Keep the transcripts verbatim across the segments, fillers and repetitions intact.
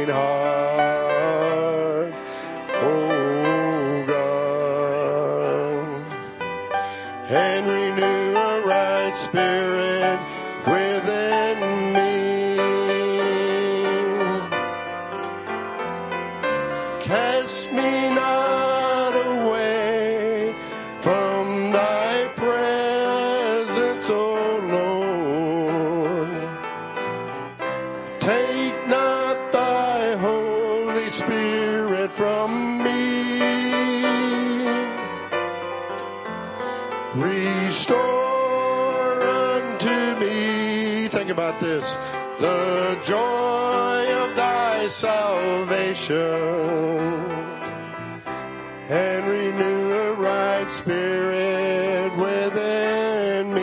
clean heart, oh God, and renew a right spirit within me. Cast me not away from thy presence, O Lord. Take not thy Holy Spirit from me. Restore unto me, think about this, the joy of thy salvation, and renew a right spirit within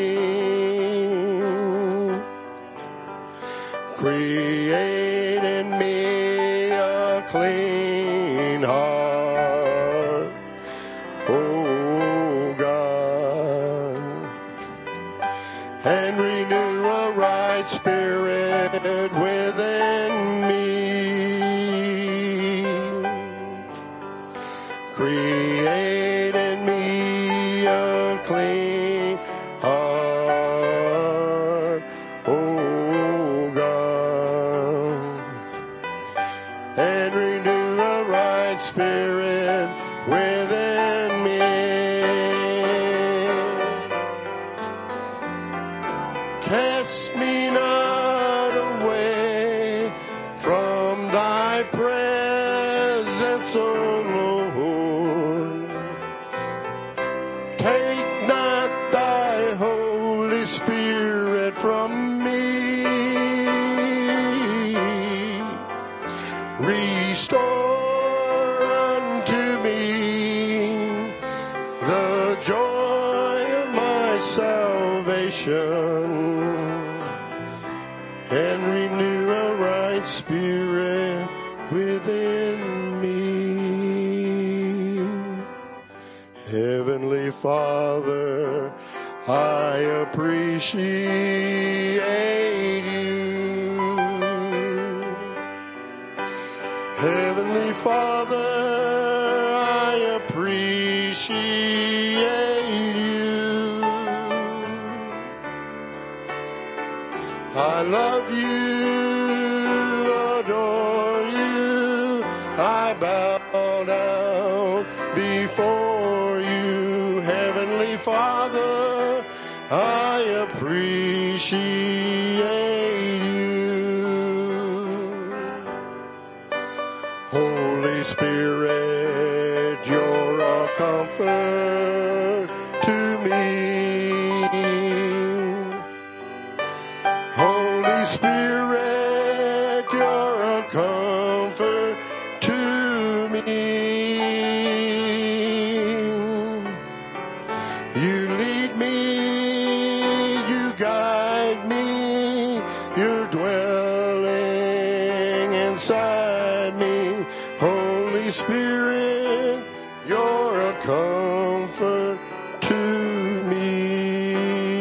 me. Create in me a clean heart, oh God, and renew a right spirit within me. Create in me a clean heart, oh God, and renew a right spirit within me. Cast me not away from thy presence, O Lord. Take not thy Holy Spirit from me. Restore unto me the joy of my salvation, and renew a right spirit within me. Heavenly Father, I appreciate you. Heavenly Father, I appreciate you. I love you, adore you, I bow down before you. Heavenly Father, I appreciate you. Holy Spirit, you're a comfort to me. Holy Spirit, you're a comfort to me. You lead me, you guide me, you're dwelling inside me. Holy Spirit, you're a comfort to me.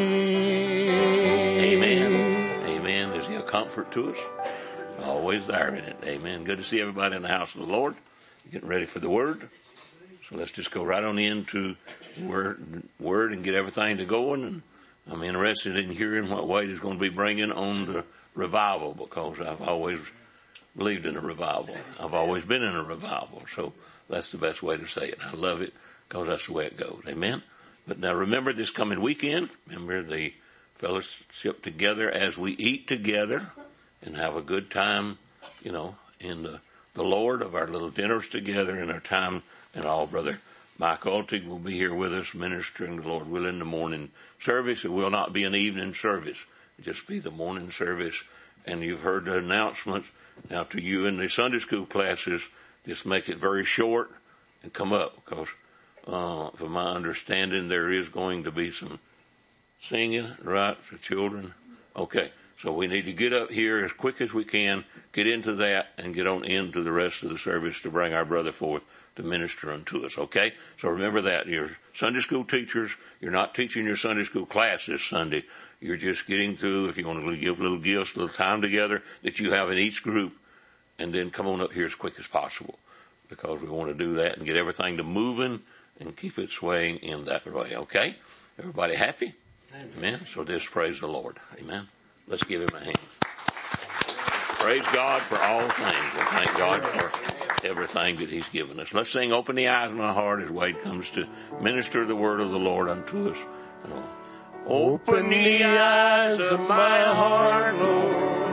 Amen. Amen. Is he a comfort to us? Always there in it. Amen. Good to see everybody in the house of the Lord. Getting ready for the Word. So let's just go right on into Word, word and get everything to going. And I'm interested in hearing what Wade is going to be bringing on the revival, because I've always believed in a revival. I've always been in a revival. So that's the best way to say it. I love it because that's the way it goes. Amen. But now remember this coming weekend. Remember the fellowship together as we eat together and have a good time, you know, in the, the Lord, of our little dinners together and our time and all. Brother Mike Altig will be here with us ministering the Lord willing in the morning service. It will not be an evening service. It'll just be the morning service. And you've heard the announcements. Now to you in the Sunday school classes, just make it very short and come up, because uh, from my understanding there is going to be some singing, right, for children. Okay, so we need to get up here as quick as we can, get into that, and get on into the rest of the service to bring our brother forth to minister unto us, okay? So remember that. You're Sunday school teachers. You're not teaching your Sunday school class this Sunday. You're just getting through, if you want to give little gifts, little time together that you have in each group, and then come on up here as quick as possible, because we want to do that and get everything to moving and keep it swaying in that way. Okay? Everybody happy? Amen. Amen. So just praise the Lord. Amen. Let's give him a hand. Praise God for all things, and thank God for everything that he's given us. Let's sing Open the Eyes of My Heart as Wade comes to minister the word of the Lord unto us. Open the eyes of my heart, Lord.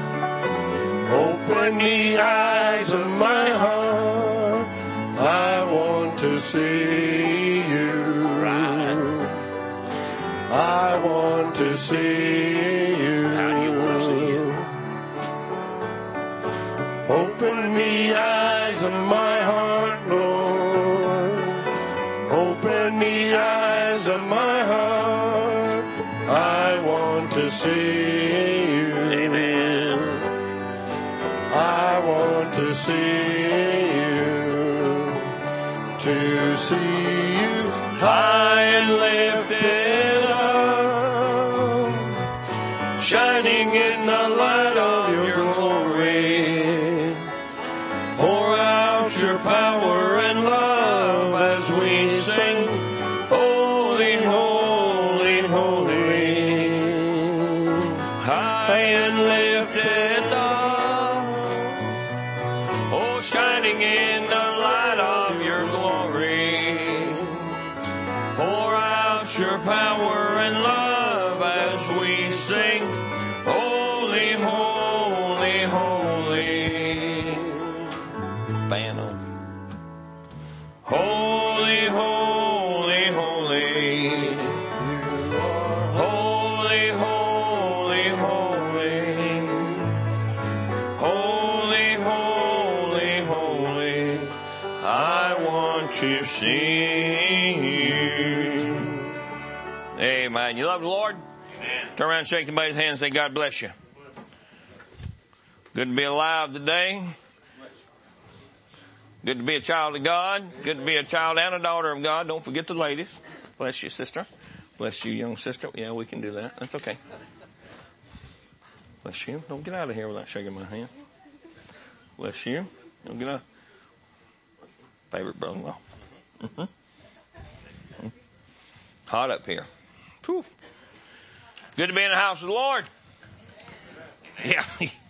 Open the eyes of my heart. I want to see you. I want to see you. How do you want to see you? Open the eyes of my heart, Lord. Open the eyes of my heart. I want to see you. Amen. I want to see you. To see you high and lifted up, shining in the light of your glory. Pour out your power and love as we sing, holy, holy, holy. High and lifted up, oh, shining in the light of your glory. Pour out your power and love as we sing, holy, holy, holy. Band on. Holy, holy, holy. Holy, holy, holy. Holy, holy, holy. I want to see you. Amen. You love the Lord? Amen. Turn around and shake somebody's hand and say, God bless you. Good to be alive today. Good to be a child of God. Good to be a child and a daughter of God. Don't forget the ladies. Bless you, sister. Bless you, young sister. Yeah, we can do that. That's okay. Bless you. Don't get out of here without shaking my hand. Bless you. Don't get out. Favorite brother-in-law. Mm-hmm. Hot up here. Whew. Good to be in the house of the Lord. Yeah.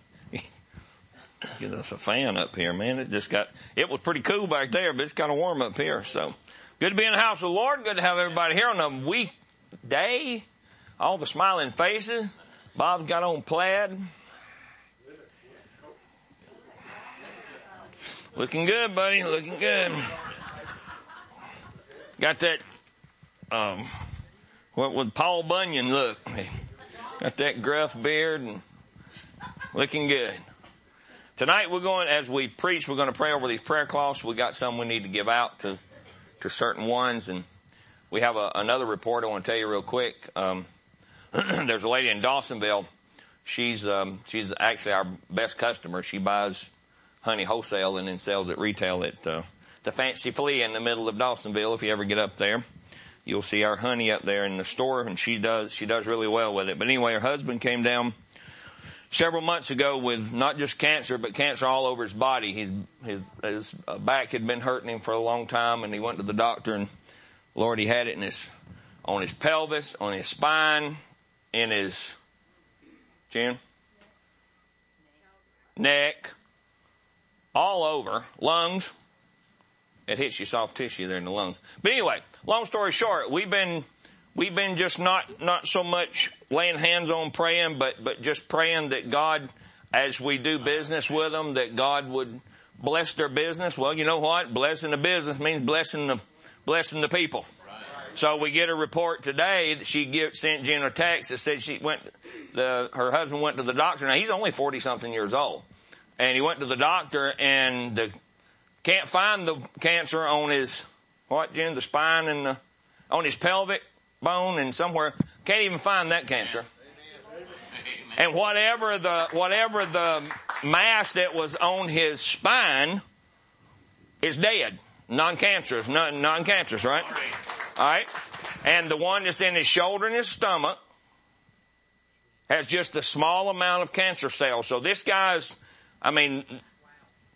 Get us a fan up here, man. It just got, it was pretty cool back there, but it's kind of warm up here. So good to be in the house of the Lord. Good to have everybody here on a weekday. All the smiling faces. Bob's got on plaid. Looking good, buddy. Looking good. Got that, um, what would Paul Bunyan look? Got that gruff beard and looking good. Tonight we're going, as we preach, we're going to pray over these prayer cloths. We got some we need to give out to, to certain ones. And we have a, another report I want to tell you real quick. Um, there's a lady in Dawsonville. She's, um, she's actually our best customer. She buys honey wholesale and then sells it retail at, uh, the Fancy Flea in the middle of Dawsonville. If you ever get up there, you'll see our honey up there in the store, and she does, she does really well with it. But anyway, her husband came down several months ago with not just cancer, but cancer all over his body. His, his, his back had been hurting him for a long time, and he went to the doctor, and Lord, he had it in his, on his pelvis, on his spine, in his chin, neck, all over, lungs. It hits your soft tissue there in the lungs. But anyway, long story short, we've been, we've been just not, not so much laying hands on praying, but, but just praying that God, as we do business with them, that God would bless their business. Well, you know what? Blessing the business means blessing the, blessing the people. So we get a report today that she give, sent Jen a text that said she went, the, her husband went to the doctor. Now he's only forty something years old, and he went to the doctor and the, can't find the cancer on his, what, Jen, the spine and the, on his pelvic bone and somewhere. Can't even find that cancer. And whatever the, whatever the mass that was on his spine is dead. Non-cancerous, non, non-cancerous, right? All right. And the one that's in his shoulder and his stomach has just a small amount of cancer cells. So this guy's, I mean,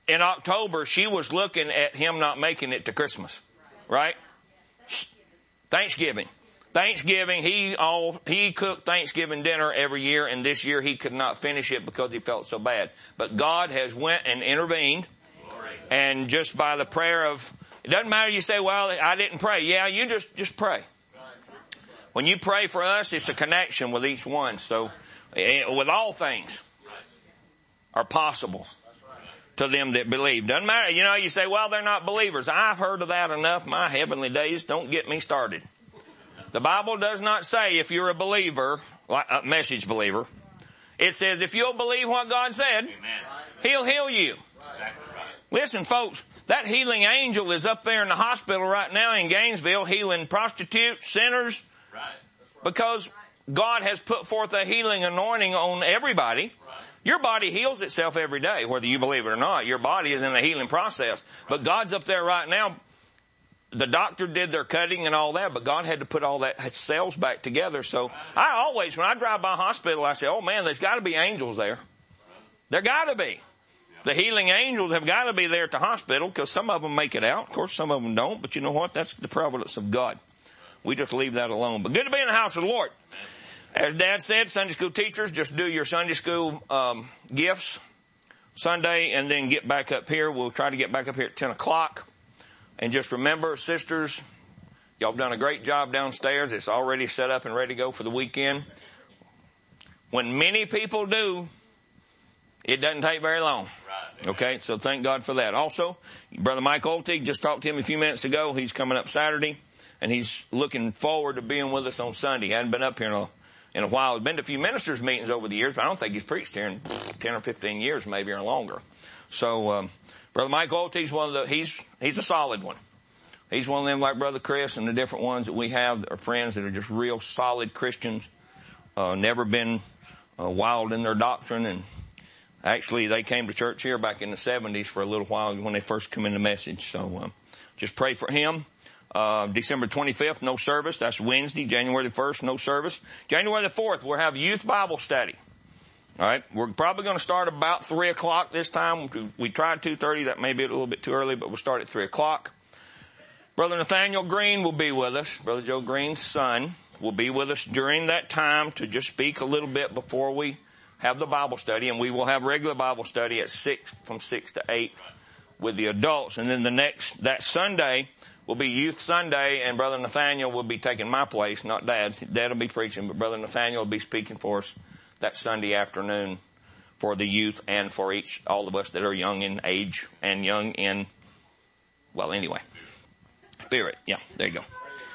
in October, she was looking at him not making it to Christmas, right? Thanksgiving. Thanksgiving, he all, he cooked Thanksgiving dinner every year, and this year he could not finish it because he felt so bad. But God has went and intervened, and just by the prayer of, it doesn't matter you say, well, I didn't pray. Yeah, you just, just pray. When you pray for us, it's a connection with each one. So, with all things are possible to them that believe. Doesn't matter. You know, you say, well, they're not believers. I've heard of that enough. My heavenly days, don't get me started. The Bible does not say if you're a believer, like a message believer. It says if you'll believe what God said, Amen. He'll heal you. Right. Listen, folks, that healing angel is up there in the hospital right now in Gainesville healing prostitutes, sinners, right. Because God has put forth a healing anointing on everybody. Right. Your body heals itself every day, whether you believe it or not. Your body is in the healing process. But God's up there right now. The doctor did their cutting and all that, but God had to put all that cells back together. So I always, when I drive by a hospital, I say, oh man, there's got to be angels there. There got to be. The healing angels have got to be there at the hospital because some of them make it out. Of course, some of them don't, but you know what? That's the providence of God. We just leave that alone. But good to be in the house of the Lord. As Dad said, Sunday school teachers, just do your Sunday school um, gifts Sunday and then get back up here. We'll try to get back up here at ten o'clock. And just remember, sisters, y'all have done a great job downstairs. It's already set up and ready to go for the weekend. When many people do, it doesn't take very long. Right. Okay, so thank God for that. Also, Brother Mike Oltig, just talked to him a few minutes ago. He's coming up Saturday, and he's looking forward to being with us on Sunday. He hadn't been up here in a, in a while. He's been to a few ministers' meetings over the years, but I don't think he's preached here in ten or fifteen years, maybe, or longer. So, um, Brother Mike Oltig's one of the, he's, he's a solid one. He's one of them like Brother Chris and the different ones that we have that are friends that are just real solid Christians, uh, never been uh, wild in their doctrine. And actually they came to church here back in the seventies for a little while when they first come in the message. So, um, just pray for him. Uh, December twenty-fifth, no service. That's Wednesday. January the first, no service. January the fourth, we'll have youth Bible study. All right, we're probably going to start about three o'clock this time. We tried two thirty. That may be a little bit too early, but we'll start at three o'clock. Brother Nathaniel Green will be with us. Brother Joe Green's son will be with us during that time to just speak a little bit before we have the Bible study. And we will have regular Bible study at six, from six to eight with the adults. And then the next, that Sunday will be Youth Sunday, and Brother Nathaniel will be taking my place, not Dad's. Dad will be preaching, but Brother Nathaniel will be speaking for us that Sunday afternoon for the youth and for each, all of us that are young in age and young in, well, anyway, spirit. Yeah, there you go.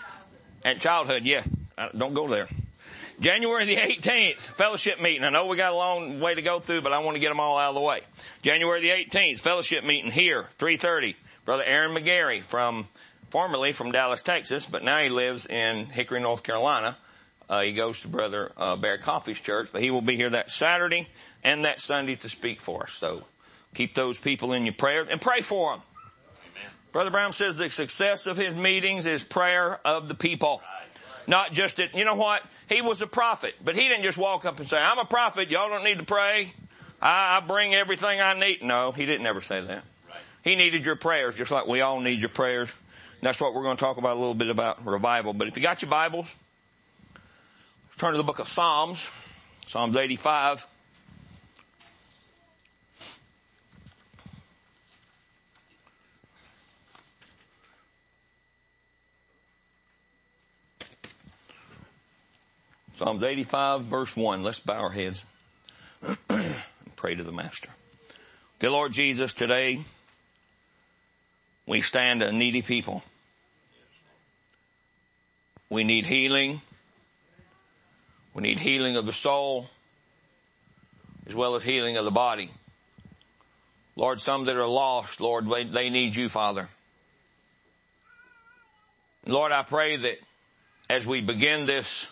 And childhood, yeah, don't go there. January the eighteenth, fellowship meeting. I know we got a long way to go through, but I want to get them all out of the way. January the eighteenth, fellowship meeting here, three thirty. Brother Aaron McGarry from, formerly from Dallas, Texas, but now he lives in Hickory, North Carolina. Uh, he goes to Brother uh, Bear Coffey's church, but he will be here that Saturday and that Sunday to speak for us. So keep those people in your prayers and pray for them. Amen. Brother Brown says the success of his meetings is prayer of the people. Right. Not just that, you know what? He was a prophet, but he didn't just walk up and say, I'm a prophet. Y'all don't need to pray. I, I bring everything I need. No, he didn't ever say that. Right. He needed your prayers just like we all need your prayers. And that's what we're going to talk about a little bit about revival. But if you got your Bibles, turn to the book of Psalms, Psalms eighty-five. Psalms eighty-five, verse one. Let's bow our heads and pray to the Master. Dear Lord Jesus, today we stand a needy people. We need healing. We need healing of the soul as well as healing of the body. Lord, some that are lost, Lord, they need you, Father. Lord, I pray that as we begin this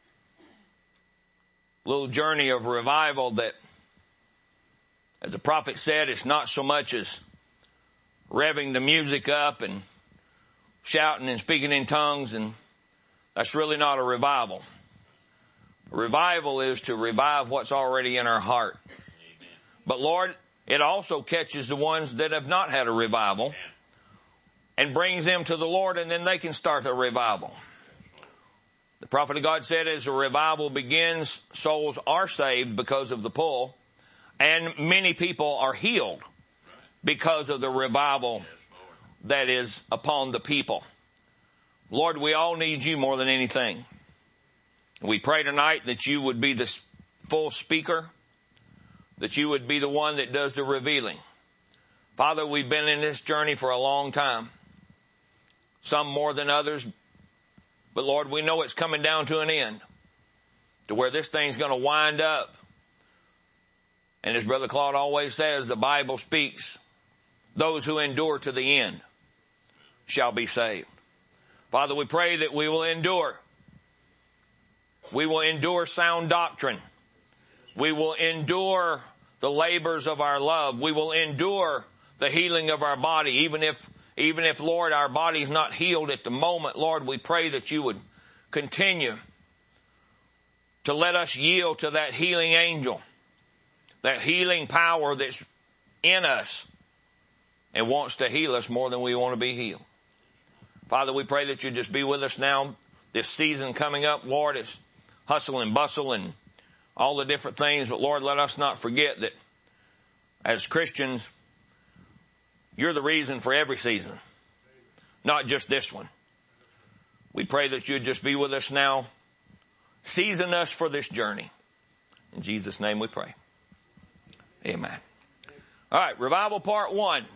little journey of revival, that, as the prophet said, it's not so much as revving the music up and shouting and speaking in tongues, and that's really not a revival. Revival is to revive what's already in our heart. Amen. But Lord, it also catches the ones that have not had a revival and brings them to the Lord, and then they can start a revival. The prophet of God said as a revival begins, souls are saved because of the pull, and many people are healed because of the revival that is upon the people. Lord, we all need you more than anything. We pray tonight that you would be the full speaker, that you would be the one that does the revealing. Father, we've been in this journey for a long time, some more than others, but Lord, we know it's coming down to an end, to where this thing's going to wind up. And as Brother Claude always says, the Bible speaks, those who endure to the end shall be saved. Father, we pray that we will endure. We will endure sound doctrine. We will endure the labors of our love. We will endure the healing of our body. Even if, even if, Lord, our body's not healed at the moment, Lord, we pray that you would continue to let us yield to that healing angel, that healing power that's in us and wants to heal us more than we want to be healed. Father, we pray that you just be with us now. This season coming up, Lord, is hustle and bustle and all the different things. But Lord, let us not forget that as Christians, you're the reason for every season, not just this one. We pray that you'd just be with us now. Season us for this journey. In Jesus' name we pray. Amen. All right, revival part one.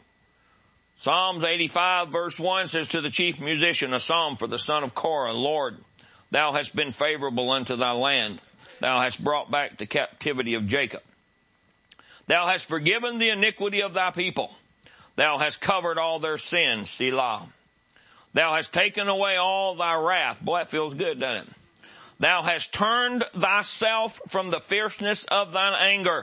Psalms eighty-five verse one says, to the chief musician, a psalm for the son of Korah, Lord, thou hast been favorable unto thy land. Thou hast brought back the captivity of Jacob. Thou hast forgiven the iniquity of thy people. Thou hast covered all their sins, Selah. Thou hast taken away all thy wrath. Boy, that feels good, doesn't it? Thou hast turned thyself from the fierceness of thine anger.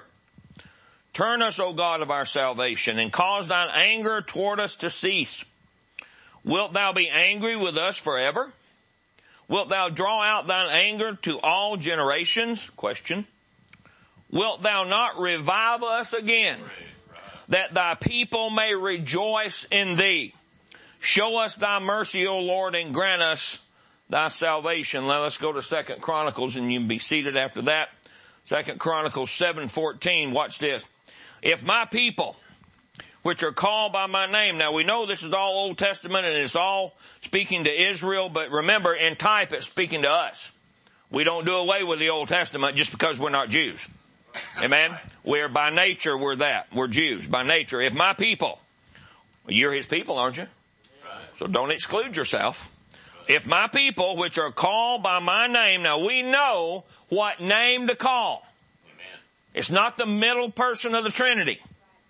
Turn us, O God of our salvation, and cause thine anger toward us to cease. Wilt thou be angry with us forever? Wilt thou draw out thine anger to all generations? Question. Wilt thou not revive us again, that thy people may rejoice in thee? Show us thy mercy, O Lord, and grant us thy salvation. Now let's go to Second Chronicles, and you can be seated after that. Second Chronicles seven fourteen. Watch this. If my people, which are called by my name. Now we know this is all Old Testament and it's all speaking to Israel, but remember, in type it's speaking to us. We don't do away with the Old Testament just because we're not Jews. Amen? We're by nature, we're that. We're Jews by nature. If my people, you're his people, aren't you? So don't exclude yourself. If my people, which are called by my name, now we know what name to call. It's not the middle person of the Trinity.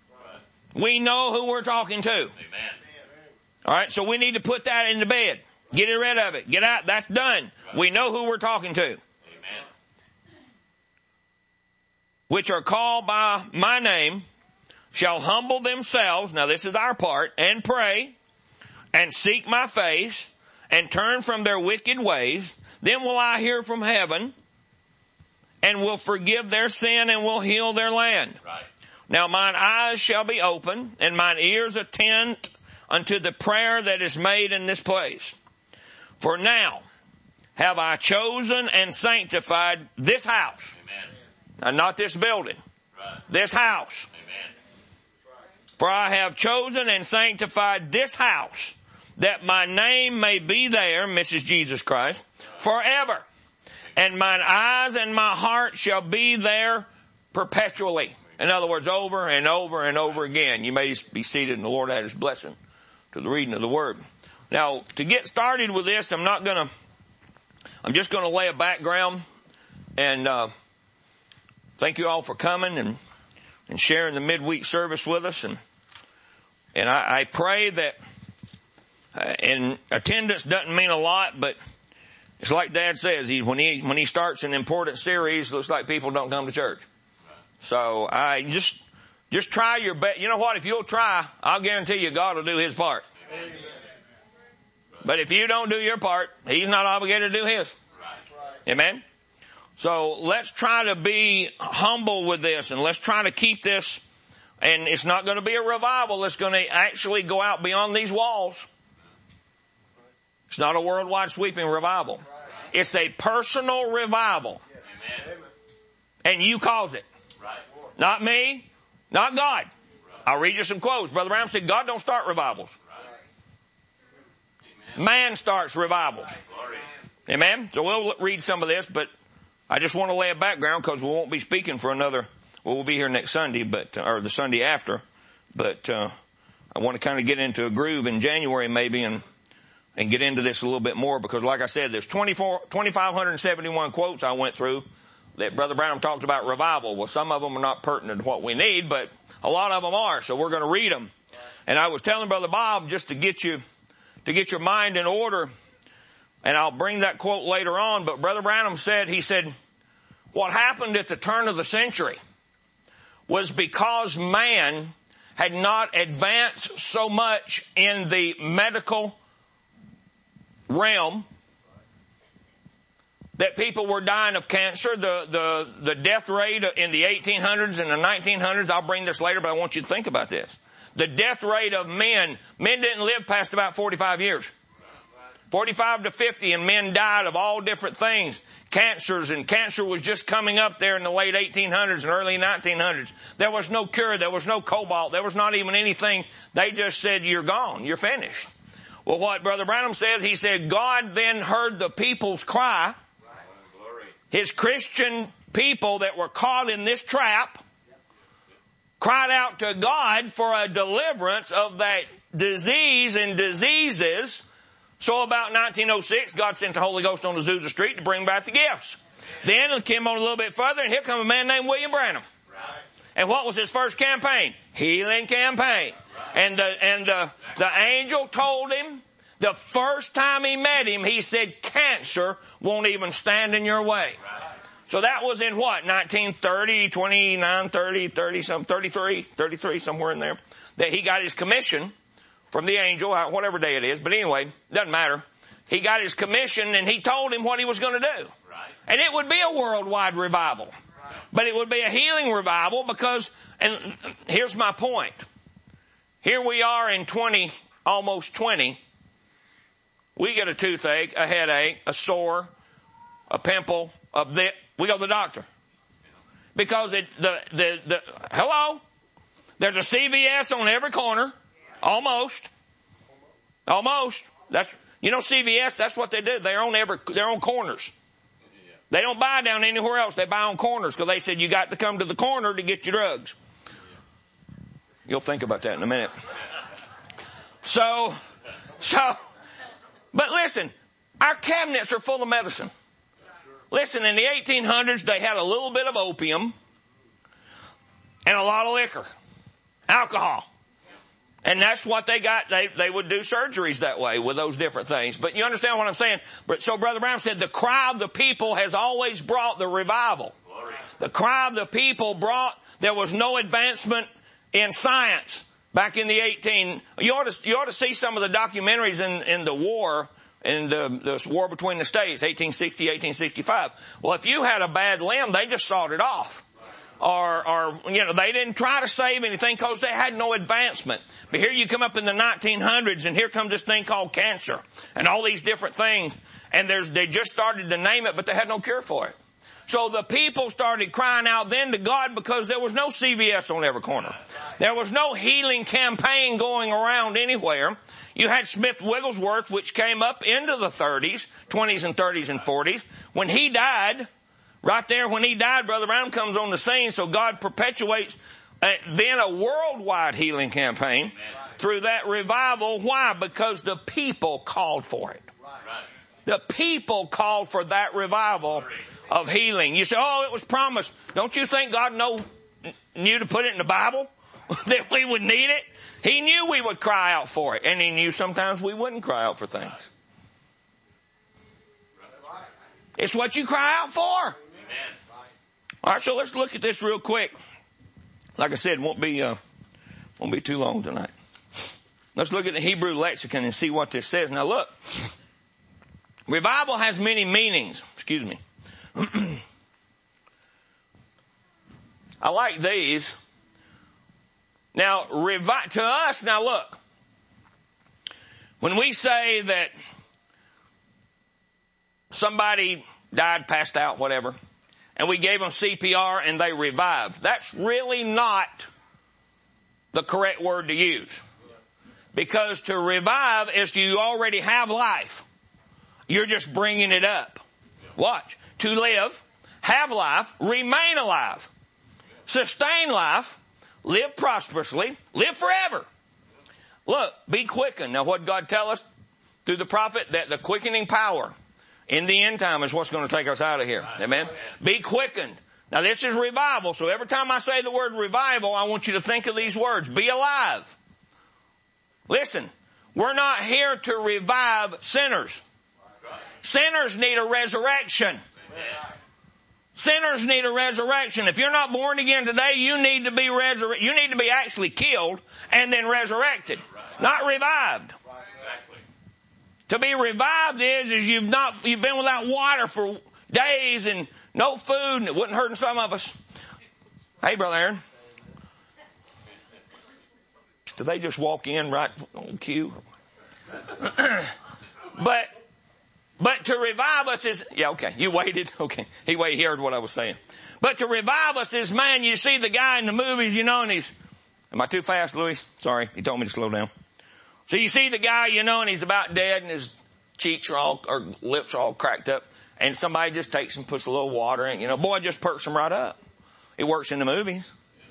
We know who we're talking to. Amen. All right, so we need to put that in the bed. Get rid of it. Get out. That's done. Right. We know who we're talking to. Amen. Which are called by my name shall humble themselves. Now this is our part. And pray and seek my face and turn from their wicked ways. Then will I hear from heaven and will forgive their sin and will heal their land. Right. Now mine eyes shall be open and mine ears attend unto the prayer that is made in this place. For now have I chosen and sanctified this house. Amen. Now not this building. Right. This house. Amen. For I have chosen and sanctified this house that my name may be there, Missus Jesus Christ, forever. And mine eyes and my heart shall be there perpetually. In other words, over and over and over again. You may be seated and the Lord add his blessing to the reading of the word. Now, to get started with this, I'm not gonna, I'm just gonna lay a background and, uh, thank you all for coming and, and sharing the midweek service with us. And, and I, I pray that, uh, and attendance doesn't mean a lot, but it's like Dad says, he, when he, when he starts an important series, it looks like people don't come to church. So I just, just try your best. You know what? If you'll try, I'll guarantee you God will do his part. Amen. But if you don't do your part, he's not obligated to do his. Right. Amen. So let's try to be humble with this and let's try to keep this And it's not going to be a revival that's going to actually go out beyond these walls. It's not a worldwide sweeping revival. It's a personal revival. And you cause it. Not me, not God. I'll read you some quotes. Brother Brown said, God don't start revivals. Man starts revivals. Amen? So we'll read some of this, but I just want to lay a background because we won't be speaking for another, well, we'll be here next Sunday, but, or the Sunday after, but, uh, I want to kind of get into a groove in January maybe and, and get into this a little bit more because like I said, there's twenty-four, twenty-five seventy-one quotes I went through that Brother Branham talked about revival. Well, some of them are not pertinent to what we need, but a lot of them are, so we're going to read them. And I was telling Brother Bob just to get you, to get your mind in order, and I'll bring that quote later on, but Brother Branham said, he said, what happened at the turn of the century was because man had not advanced so much in the medical realm that people were dying of cancer. The, the, the death rate in the eighteen hundreds and the nineteen hundreds, I'll bring this later, but I want you to think about this. The death rate of men, men didn't live past about forty-five years. forty-five to fifty, and men died of all different things. Cancers, and cancer was just coming up there in the late eighteen hundreds and early nineteen hundreds. There was no cure. There was no cobalt. There was not even anything. They just said, you're gone. You're finished. Well, what Brother Branham says, he said, God then heard the people's cry. His Christian people that were caught in this trap cried out to God for a deliverance of that disease and diseases. So about nineteen oh six, God sent the Holy Ghost on Azusa Street to bring back the gifts. Then it came on a little bit further, and here comes a man named William Branham. And what was his first campaign? Healing campaign. And the, and the, the angel told him, the first time he met him, he said, cancer won't even stand in your way. So that was in what? nineteen thirty, twenty-nine, thirty, thirty, some, thirty-three, thirty-three, somewhere in there. That he got his commission from the angel, whatever day it is. But anyway, doesn't matter. He got his commission and he told him what he was going to do. Right. And it would be a worldwide revival. Right. But it would be a healing revival because, and here's my point. Here we are in twenty, almost twenty. We get a toothache, a headache, a sore, a pimple, a bit. We go to the doctor. Because it, the, the, the, hello? There's a C V S on every corner. Almost. Almost. That's, you know, C V S, that's what they do. They're on every, they're on corners. They don't buy down anywhere else. They buy on corners because they said you got to come to the corner to get your drugs. You'll think about that in a minute. So, so, but listen, our cabinets are full of medicine. Listen, in the eighteen hundreds, they had a little bit of opium and a lot of liquor, alcohol. And that's what they got. They, they would do surgeries that way with those different things. But you understand what I'm saying? So Brother Brown said the cry of the people has always brought the revival. Glory. The cry of the people brought, there was no advancement in science back in the eighteen. You ought to, you ought to see some of the documentaries in, in the war, in the, the war between the states, eighteen sixty, eighteen sixty-five. Well, if you had a bad limb, they just sawed it off. Or, or, you know, they didn't try to save anything because they had no advancement. But here you come up in the nineteen hundreds and here comes this thing called cancer and all these different things. And there's, they just started to name it, but they had no cure for it. So the people started crying out then to God because there was no C V S on every corner. There was no healing campaign going around anywhere. You had Smith Wigglesworth, which came up into the thirties, twenties and thirties and forties. When he died, right there when he died, Brother Branham comes on the scene, so God perpetuates uh, then a worldwide healing campaign. Amen. Through that revival. Why? Because the people called for it. Right. The people called for that revival of healing. You say, oh, it was promised. Don't you think God know, knew to put it in the Bible? That we would need it? He knew we would cry out for it. And he knew sometimes we wouldn't cry out for things. It's what you cry out for. All right, so let's look at this real quick. Like I said, won't be uh, won't be too long tonight. Let's look at the Hebrew lexicon and see what this says. Now look, revival has many meanings. Excuse me. I like these. Now, revi- to us, now look, when we say that somebody died, passed out, whatever, and we gave them C P R and they revived, that's really not the correct word to use. Because to revive is you already have life. You're just bringing it up. Watch. To live, have life, remain alive, sustain life, live prosperously, live forever. Look, be quickened. Now what did God tell us through the prophet? That the quickening power in the end time is what's going to take us out of here. Amen. Be quickened. Now this is revival. So every time I say the word revival, I want you to think of these words. Be alive. Listen, we're not here to revive sinners. Sinners need a resurrection. Sinners need a resurrection. If you're not born again today, you need to be resurrected. You need to be actually killed and then resurrected, not revived. To be revived is, is you've not, you've been without water for days and no food, and it wasn't hurting some of us. Hey, Brother Aaron. Do they just walk in right on cue? but, but to revive us is, yeah, okay, you waited, okay. He waited, he heard what I was saying. But to revive us is, man, you see the guy in the movies, you know, and he's, am I too fast, Louis? Sorry, he told me to slow down. So you see the guy, you know, and he's about dead and his cheeks are all, or lips are all cracked up, and somebody just takes and puts a little water in, you know, boy, it just perks him right up. It works in the movies.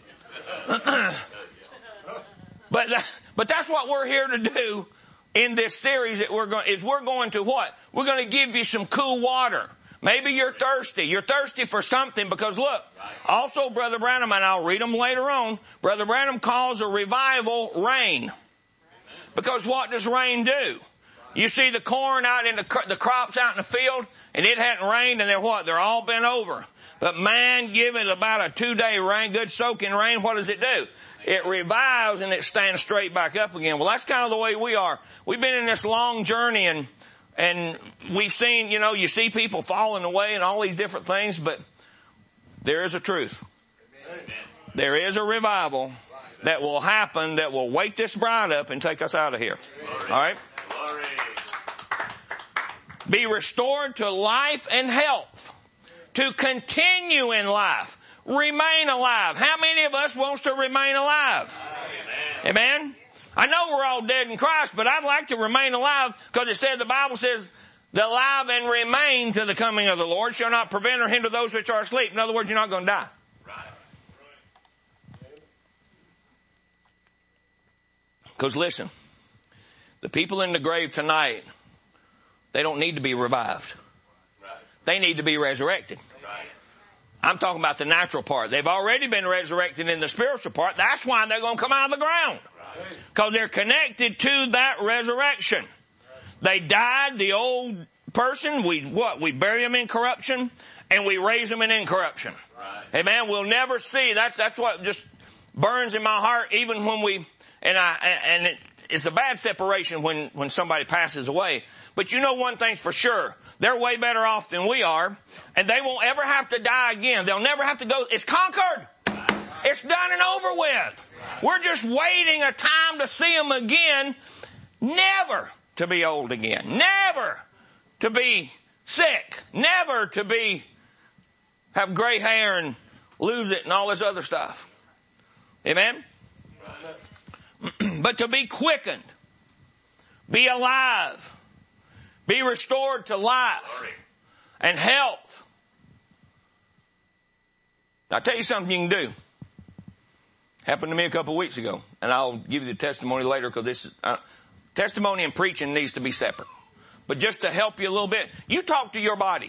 But, but that's what we're here to do in this series that we're going, is we're going to what? We're going to give you some cool water. Maybe you're thirsty. You're thirsty for something because look, also Brother Branham, and I'll read them later on, Brother Branham calls a revival rain. Because what does rain do? You see the corn out in the, the crops out in the field and it hadn't rained and they're what? They're all bent over. But man, give it about a two day rain, good soaking rain, what does it do? It revives and it stands straight back up again. Well, that's kind of the way we are. We've been in this long journey and, and we've seen, you know, you see people falling away and all these different things, but there is a truth. Amen. There is a revival that will happen that will wake this bride up and take us out of here. Glory. All right? Glory. Be restored to life and health. To continue in life. Remain alive. How many of us wants to remain alive? Amen. Amen. I know we're all dead in Christ, but I'd like to remain alive because it said, the Bible says, the alive and remain to the coming of the Lord shall not prevent or hinder those which are asleep. In other words, you're not going to die. Because listen, the people in the grave tonight, they don't need to be revived. They need to be resurrected. I'm talking about the natural part. They've already been resurrected in the spiritual part. That's why they're going to come out of the ground. Because they're connected to that resurrection. They died, the old person, we what? We bury them in corruption and we raise them in incorruption. Right. Amen. We'll never see. That's, that's what just burns in my heart even when we, and I, and it, it's a bad separation when, when somebody passes away. But you know one thing's for sure. They're way better off than we are, and they won't ever have to die again. They'll never have to go. It's conquered. It's done and over with. We're just waiting a time to see them again, never to be old again, never to be sick, never to be have gray hair and lose it and all this other stuff. Amen? But to be quickened, be alive, be restored to life and health. I'll tell you something you can do. Happened to me a couple of weeks ago, and I'll give you the testimony later because this is, uh, testimony and preaching needs to be separate. But just to help you a little bit, you talk to your body.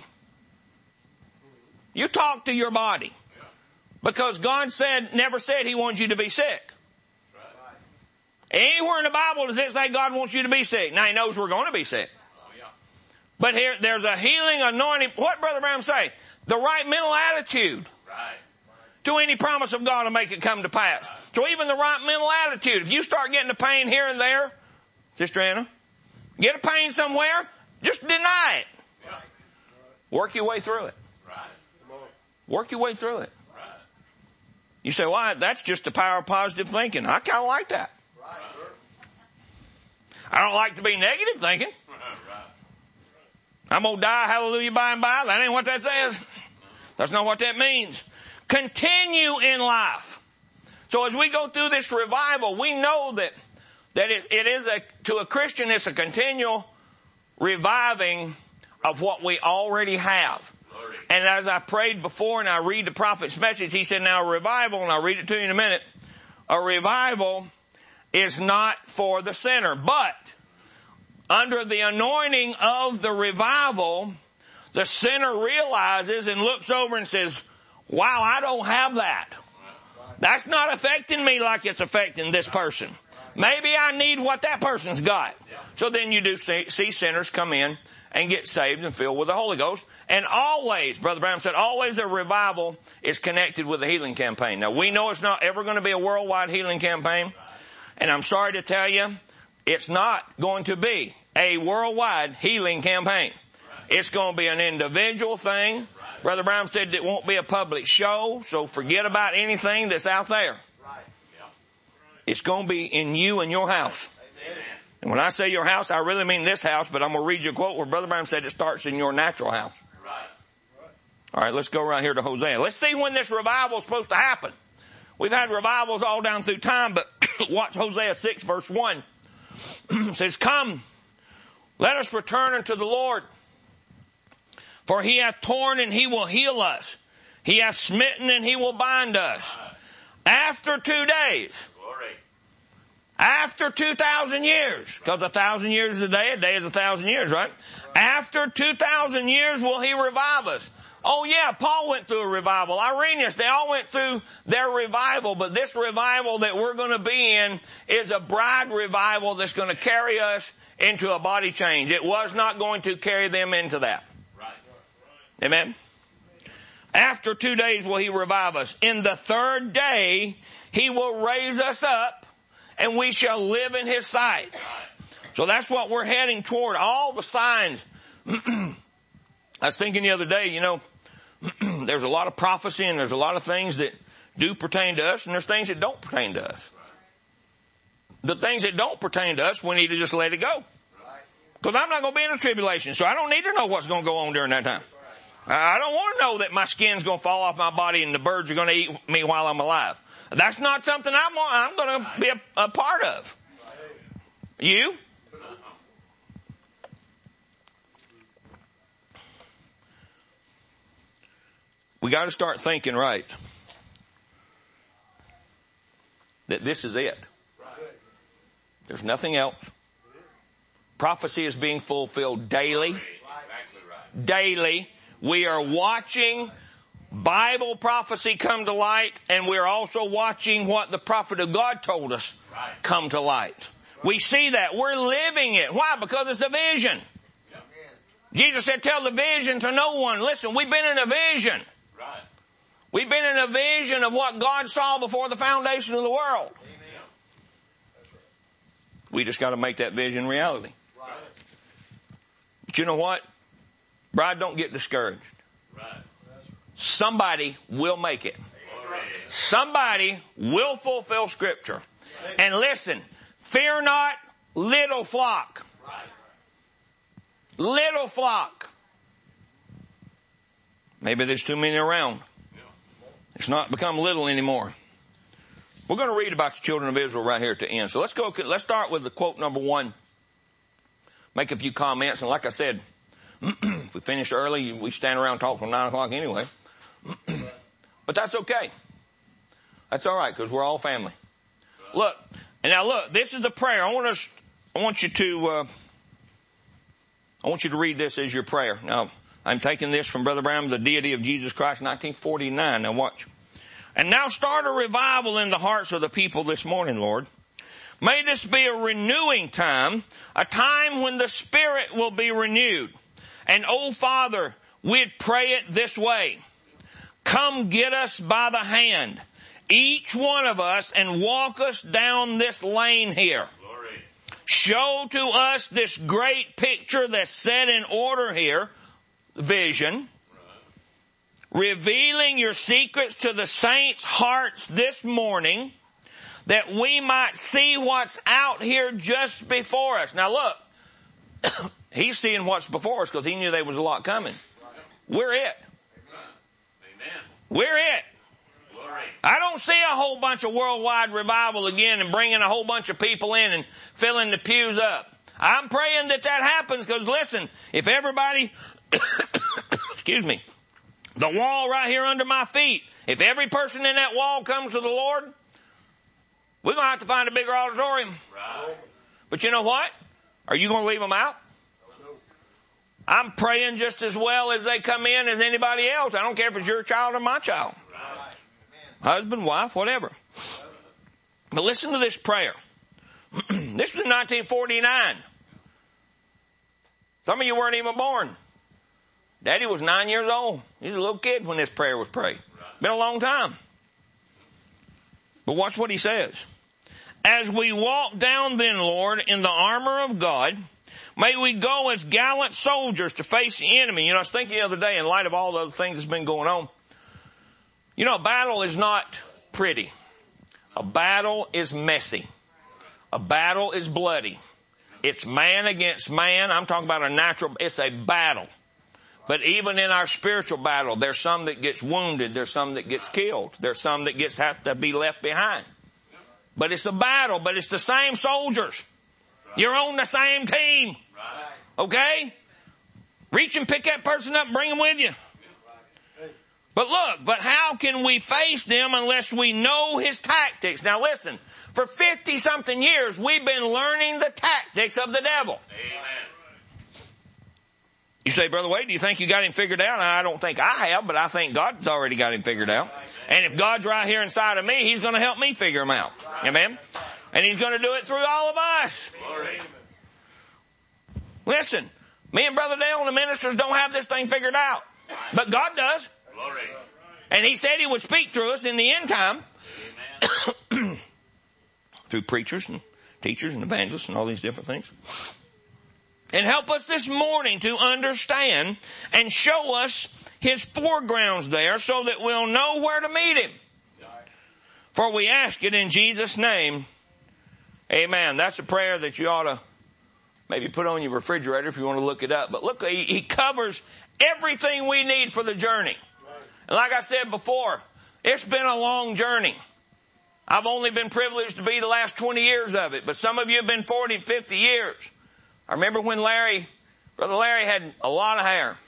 You talk to your body. Because God said, never said He wants you to be sick. Anywhere in the Bible does it say God wants you to be sick. Now He knows we're going to be sick. But here, there's a healing anointing. What Brother Branham say? The right mental attitude. Right. To any promise of God to make it come to pass. Right. So even the right mental attitude. If you start getting a pain here and there, Sister Anna, get a pain somewhere, just deny it. Yeah. Work your way through it. Right. Work your way through it. Right. You say, well, that's just the power of positive thinking. I kind of like that. I don't like to be negative thinking. I'm going to die, hallelujah, by and by. That ain't what that says. That's not what that means. Continue in life. So as we go through this revival, we know that, that it, it is a, to a Christian, it's a continual reviving of what we already have. And as I prayed before and I read the prophet's message, he said, now a revival, and I'll read it to you in a minute, a revival is not for the sinner, but under the anointing of the revival, the sinner realizes and looks over and says, wow, I don't have that. That's not affecting me like it's affecting this person. Maybe I need what that person's got. So then you do see, see sinners come in and get saved and filled with the Holy Ghost. And always, Brother Branham said, always a revival is connected with a healing campaign. Now we know it's not ever going to be a worldwide healing campaign. And I'm sorry to tell you, it's not going to be a worldwide healing campaign. It's going to be an individual thing. Brother Brown said it won't be a public show, so forget about anything that's out there. It's going to be in you and your house. And when I say your house, I really mean this house, but I'm going to read you a quote where Brother Brown said it starts in your natural house. All right, let's go right here to Hosea. Let's see when this revival is supposed to happen. We've had revivals all down through time, but watch Hosea six verse one. It says, come, let us return unto the Lord. For he hath torn and he will heal us. He hath smitten and he will bind us. After two days. Glory. After two thousand years. Because a thousand years is a day, a day is a thousand years, right? After two thousand years will he revive us. Oh yeah, Paul went through a revival. Irenaeus, they all went through their revival, but this revival that we're going to be in is a bride revival that's going to carry us into a body change. It was not going to carry them into that. Right. Amen? After two days will he revive us. In the third day, he will raise us up and we shall live in his sight. So that's what we're heading toward. All the signs. I was thinking the other day, you know, there's a lot of prophecy and there's a lot of things that do pertain to us and there's things that don't pertain to us. The things that don't pertain to us, we need to just let it go. Because I'm not going to be in a tribulation, so I don't need to know what's going to go on during that time. I don't want to know that my skin's going to fall off my body and the birds are going to eat me while I'm alive. That's not something I'm, I'm going to be a, a part of. You? We got to start thinking right. That this is it. There's nothing else. Prophecy is being fulfilled daily. Daily. We are watching Bible prophecy come to light, and we're also watching what the prophet of God told us come to light. We see that. We're living it. Why? Because it's a vision. Jesus said, tell the vision to no one. Listen, we've been in a vision. We've been in a vision of what God saw before the foundation of the world. We just got to make that vision reality. But you know what? Bride, don't get discouraged. Somebody will make it. Somebody will fulfill Scripture. And listen, fear not, little flock. Little flock. Maybe there's too many around. It's not become little anymore. We're going to read about the children of Israel right here at the end. So let's go, let's start with the quote number one. Make a few comments. And like I said, if we finish early, we stand around and talk till nine o'clock anyway. But that's okay. That's all right because we're all family. Look, and now look, this is the prayer. I want us, I want you to, uh, I want you to read this as your prayer. Now, I'm taking this from Brother Branham, The Deity of Jesus Christ, nineteen forty-nine. Now watch. And now start a revival in the hearts of the people this morning, Lord. May this be a renewing time, a time when the Spirit will be renewed. And, oh, Father, we'd pray it this way. Come get us by the hand, each one of us, and walk us down this lane here. Glory. Show to us this great picture that's set in order here, vision. revealing your secrets to the saints' hearts this morning, that we might see what's out here just before us. Now look, he's seeing what's before us because he knew there was a lot coming. We're it. Amen. We're it. Glory. I don't see a whole bunch of worldwide revival again and bringing a whole bunch of people in and filling the pews up. I'm praying that that happens because listen, if everybody, excuse me, the wall right here under my feet, if every person in that wall comes to the Lord, we're going to have to find a bigger auditorium. Right. But you know what? Are you going to leave them out? I'm praying just as well as they come in as anybody else. I don't care if it's your child or my child. Right. Husband, wife, whatever. But listen to this prayer. This was in nineteen forty-nine. Some of you weren't even born. Daddy was nine years old. He was a little kid when this prayer was prayed. Been a long time. But watch what he says. As we walk down then, Lord, in the armor of God, may we go as gallant soldiers to face the enemy. You know, I was thinking the other day, in light of all the other things that's been going on, you know, a battle is not pretty. A battle is messy. A battle is bloody. It's man against man. I'm talking about a natural, it's a battle. But even in our spiritual battle, there's some that gets wounded. There's some that gets killed. There's some that gets have to be left behind. But it's a battle, but it's the same soldiers. You're on the same team. Okay? Reach and pick that person up and bring them with you. But look, but how can we face them unless we know his tactics? Now listen, for fifty something years, we've been learning the tactics of the devil. Amen. You say, Brother Wade, do you think you got him figured out? I don't think I have, but I think God's already got him figured out. And if God's right here inside of me, he's going to help me figure him out. Amen? And he's going to do it through all of us. Glory. Listen, me and Brother Dale and the ministers don't have this thing figured out. But God does. Glory. And he said he would speak through us in the end time. Amen. Through preachers and teachers and evangelists and all these different things. And help us this morning to understand and show us his foregrounds there so that we'll know where to meet him. For we ask it in Jesus' name. Amen. That's a prayer that you ought to maybe put on your refrigerator if you want to look it up. But look, he, he covers everything we need for the journey. And like I said before, it's been a long journey. I've only been privileged to be the last twenty years of it, but some of you have been forty, fifty years. I remember when Larry, Brother Larry had a lot of hair.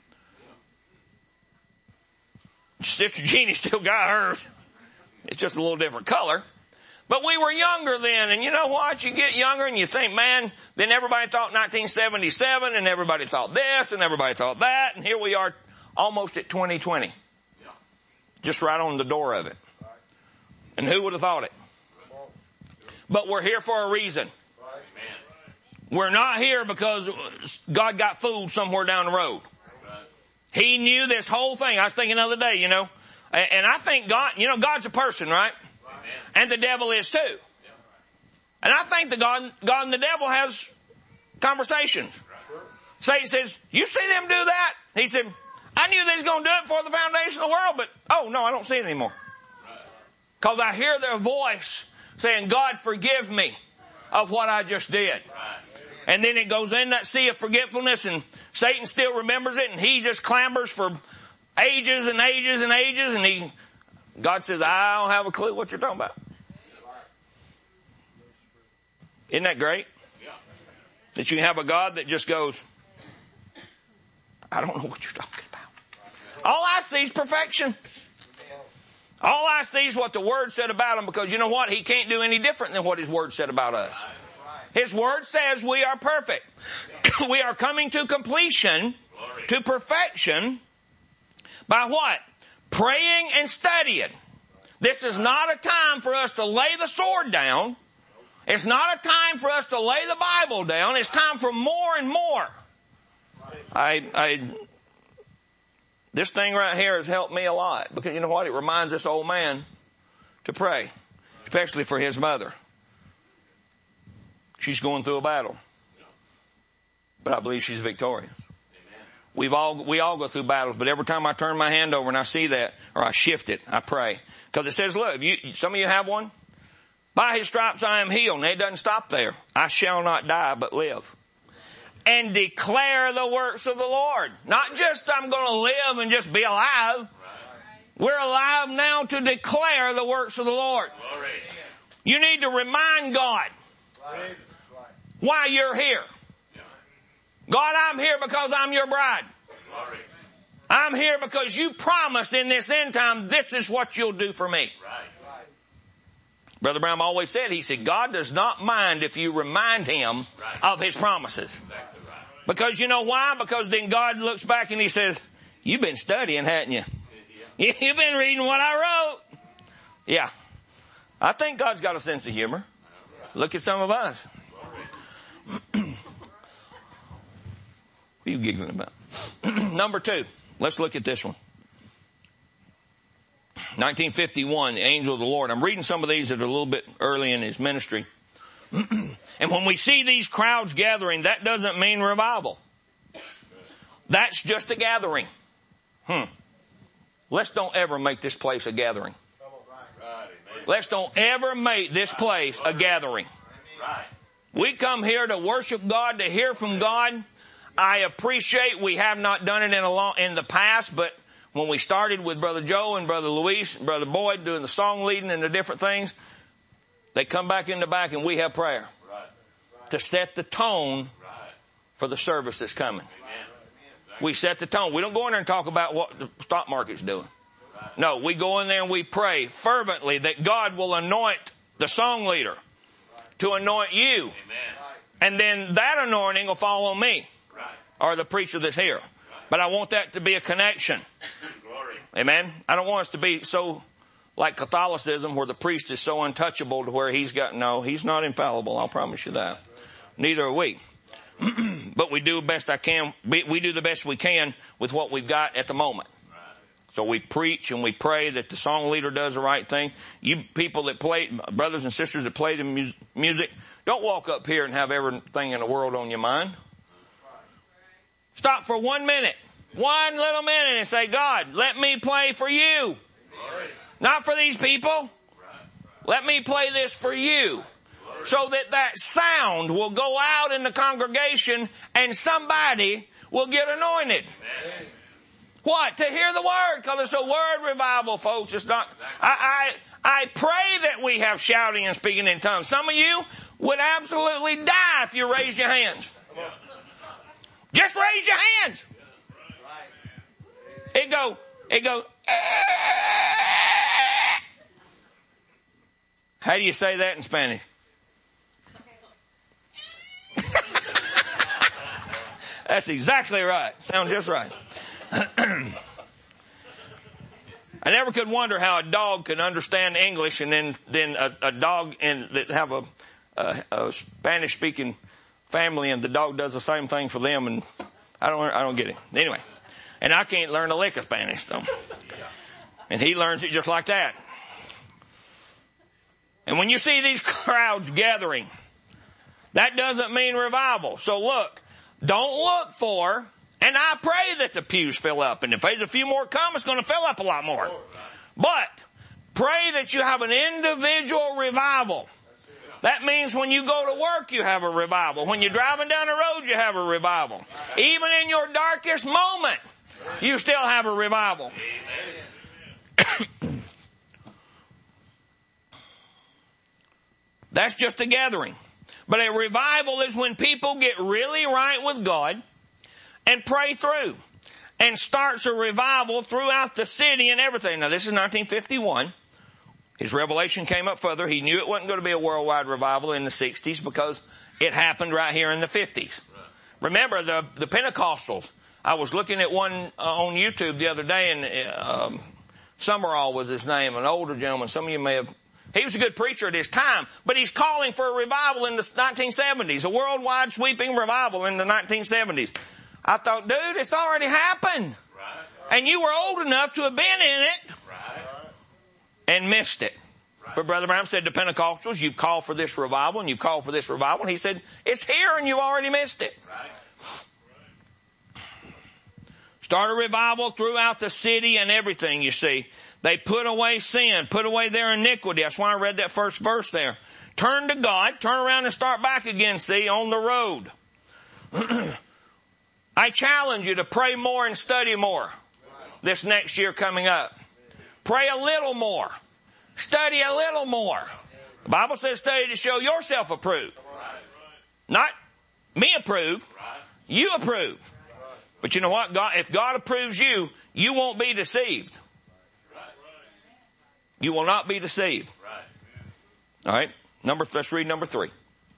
Sister Jeannie still got hers. It's just a little different color. But we were younger then, and you know what? You get younger and you think, man, then everybody thought nineteen seventy-seven, and everybody thought this, and everybody thought that, and here we are almost at twenty twenty. Just right on the door of it. And who would have thought it? But we're here for a reason. We're not here because God got fooled somewhere down the road. He knew this whole thing. I was thinking the other day, you know, and I think God, you know, God's a person, right? And the devil is too. And I think the God, God and the devil has conversations. Satan says, you see them do that? He said, I knew they was going to do it before the foundation of the world, but oh no, I don't see it anymore. Because I hear their voice saying, God, forgive me of what I just did. And then it goes in that sea of forgetfulness, and Satan still remembers it, and he just clambers for ages and ages and ages, and he, God says, I don't have a clue what you're talking about. Isn't that great? That you can have a God that just goes, I don't know what you're talking about. All I see is perfection. All I see is what the Word said about him, because you know what? He can't do any different than what his Word said about us. His Word says we are perfect. We are coming to completion, Glory. To perfection, by what? Praying and studying. This is not a time for us to lay the sword down. It's not a time for us to lay the Bible down. It's time for more and more. I, I, this thing right here has helped me a lot, because you know what? It reminds this old man to pray, especially for his mother. She's going through a battle, but I believe she's victorious. We've all, we all go through battles, but every time I turn my hand over and I see that, or I shift it, I pray. Because it says, look, if you, some of you have one. By his stripes I am healed. And it doesn't stop there. I shall not die, but live. And declare the works of the Lord. Not just I'm going to live and just be alive. Right. We're alive now to declare the works of the Lord. Glory. You need to remind God right. why you're here. God, I'm here because I'm your bride. Glory. I'm here because you promised in this end time, this is what you'll do for me. Right. Brother Branham always said, he said, God does not mind if you remind him right. of his promises. Exactly right. Because you know why? Because then God looks back and he says, you've been studying, hadn't you? Yeah. You've been reading what I wrote. Yeah. I think God's got a sense of humor. Look at some of us. What are you giggling about? Number two. Let's look at this one. nineteen fifty-one, the angel of the Lord. I'm reading some of these that are a little bit early in his ministry. And when we see these crowds gathering, that doesn't mean revival. That's just a gathering. Hmm. Let's don't ever make this place a gathering. Let's don't ever make this place a gathering. We come here to worship God, to hear from God. I appreciate we have not done it in a long, in the past, but when we started with Brother Joe and Brother Luis and Brother Boyd doing the song leading and the different things, they come back in the back and we have prayer right. Right. to set the tone right. for the service that's coming. Amen. We set the tone. We don't go in there and talk about what the stock market's doing. Right. No, we go in there and we pray fervently that God will anoint the song leader right. to anoint you. Amen. And then that anointing will fall on me. Or the preacher that's here. But I want that to be a connection. Glory. Amen. I don't want us to be so like Catholicism where the priest is so untouchable to where he's got, no, he's not infallible. I'll promise you that. Neither are we. But we do the best I can. We do the best we can with what we've got at the moment. So we preach and we pray that the song leader does the right thing. You people that play, brothers and sisters that play the music, don't walk up here and have everything in the world on your mind. Stop for one minute, one little minute and say, God, let me play for you. Glory. Not for these people. Right. Let me play this for you. Glory. So that that sound will go out in the congregation and somebody will get anointed. Amen. What? To hear the word. Because it's a word revival, folks. It's not, I, I, I pray that we have shouting and speaking in tongues. Some of you would absolutely die if you raised your hands. Just raise your hands. It go, it go. How do you say that in Spanish? That's exactly right. Sounds just right. I never could wonder how a dog could understand English and then, then a, a dog in, that have a, a, a Spanish speaking family and the dog does the same thing for them, and I don't, I don't get it. Anyway, and I can't learn a lick of Spanish, so, and he learns it just like that. And when you see these crowds gathering, that doesn't mean revival. So look, don't look for, and I pray that the pews fill up, and if there's a few more come, it's going to fill up a lot more. But pray that you have an individual revival. That means when you go to work, you have a revival. When you're driving down the road, you have a revival. Even in your darkest moment, you still have a revival. That's just a gathering. But a revival is when people get really right with God and pray through and starts a revival throughout the city and everything. Now, this is nineteen fifty-one. His revelation came up further. He knew it wasn't going to be a worldwide revival in the sixties because it happened right here in the fifties. Right. Remember the, the Pentecostals. I was looking at one uh, on YouTube the other day, and um, Summerall was his name, an older gentleman. Some of you may have. He was a good preacher at his time, but he's calling for a revival in the nineteen seventies, a worldwide sweeping revival in the nineteen seventies. I thought, dude, it's already happened. Right. And you were old enough to have been in it. Right. And missed it. Right. But Brother Branham said to Pentecostals, you've called for this revival and you've called for this revival. And he said, it's here and you've already missed it. Right. Start a revival throughout the city and everything, you see. They put away sin, put away their iniquity. That's why I read that first verse there. Turn to God, turn around and start back again, see, on the road. I challenge you to pray more and study more this next year coming up. Pray a little more. Study a little more. The Bible says study to show yourself approved. Not me approved. You approve. But you know what? God, if God approves you, you won't be deceived. You will not be deceived. All right. Number, let's read number three.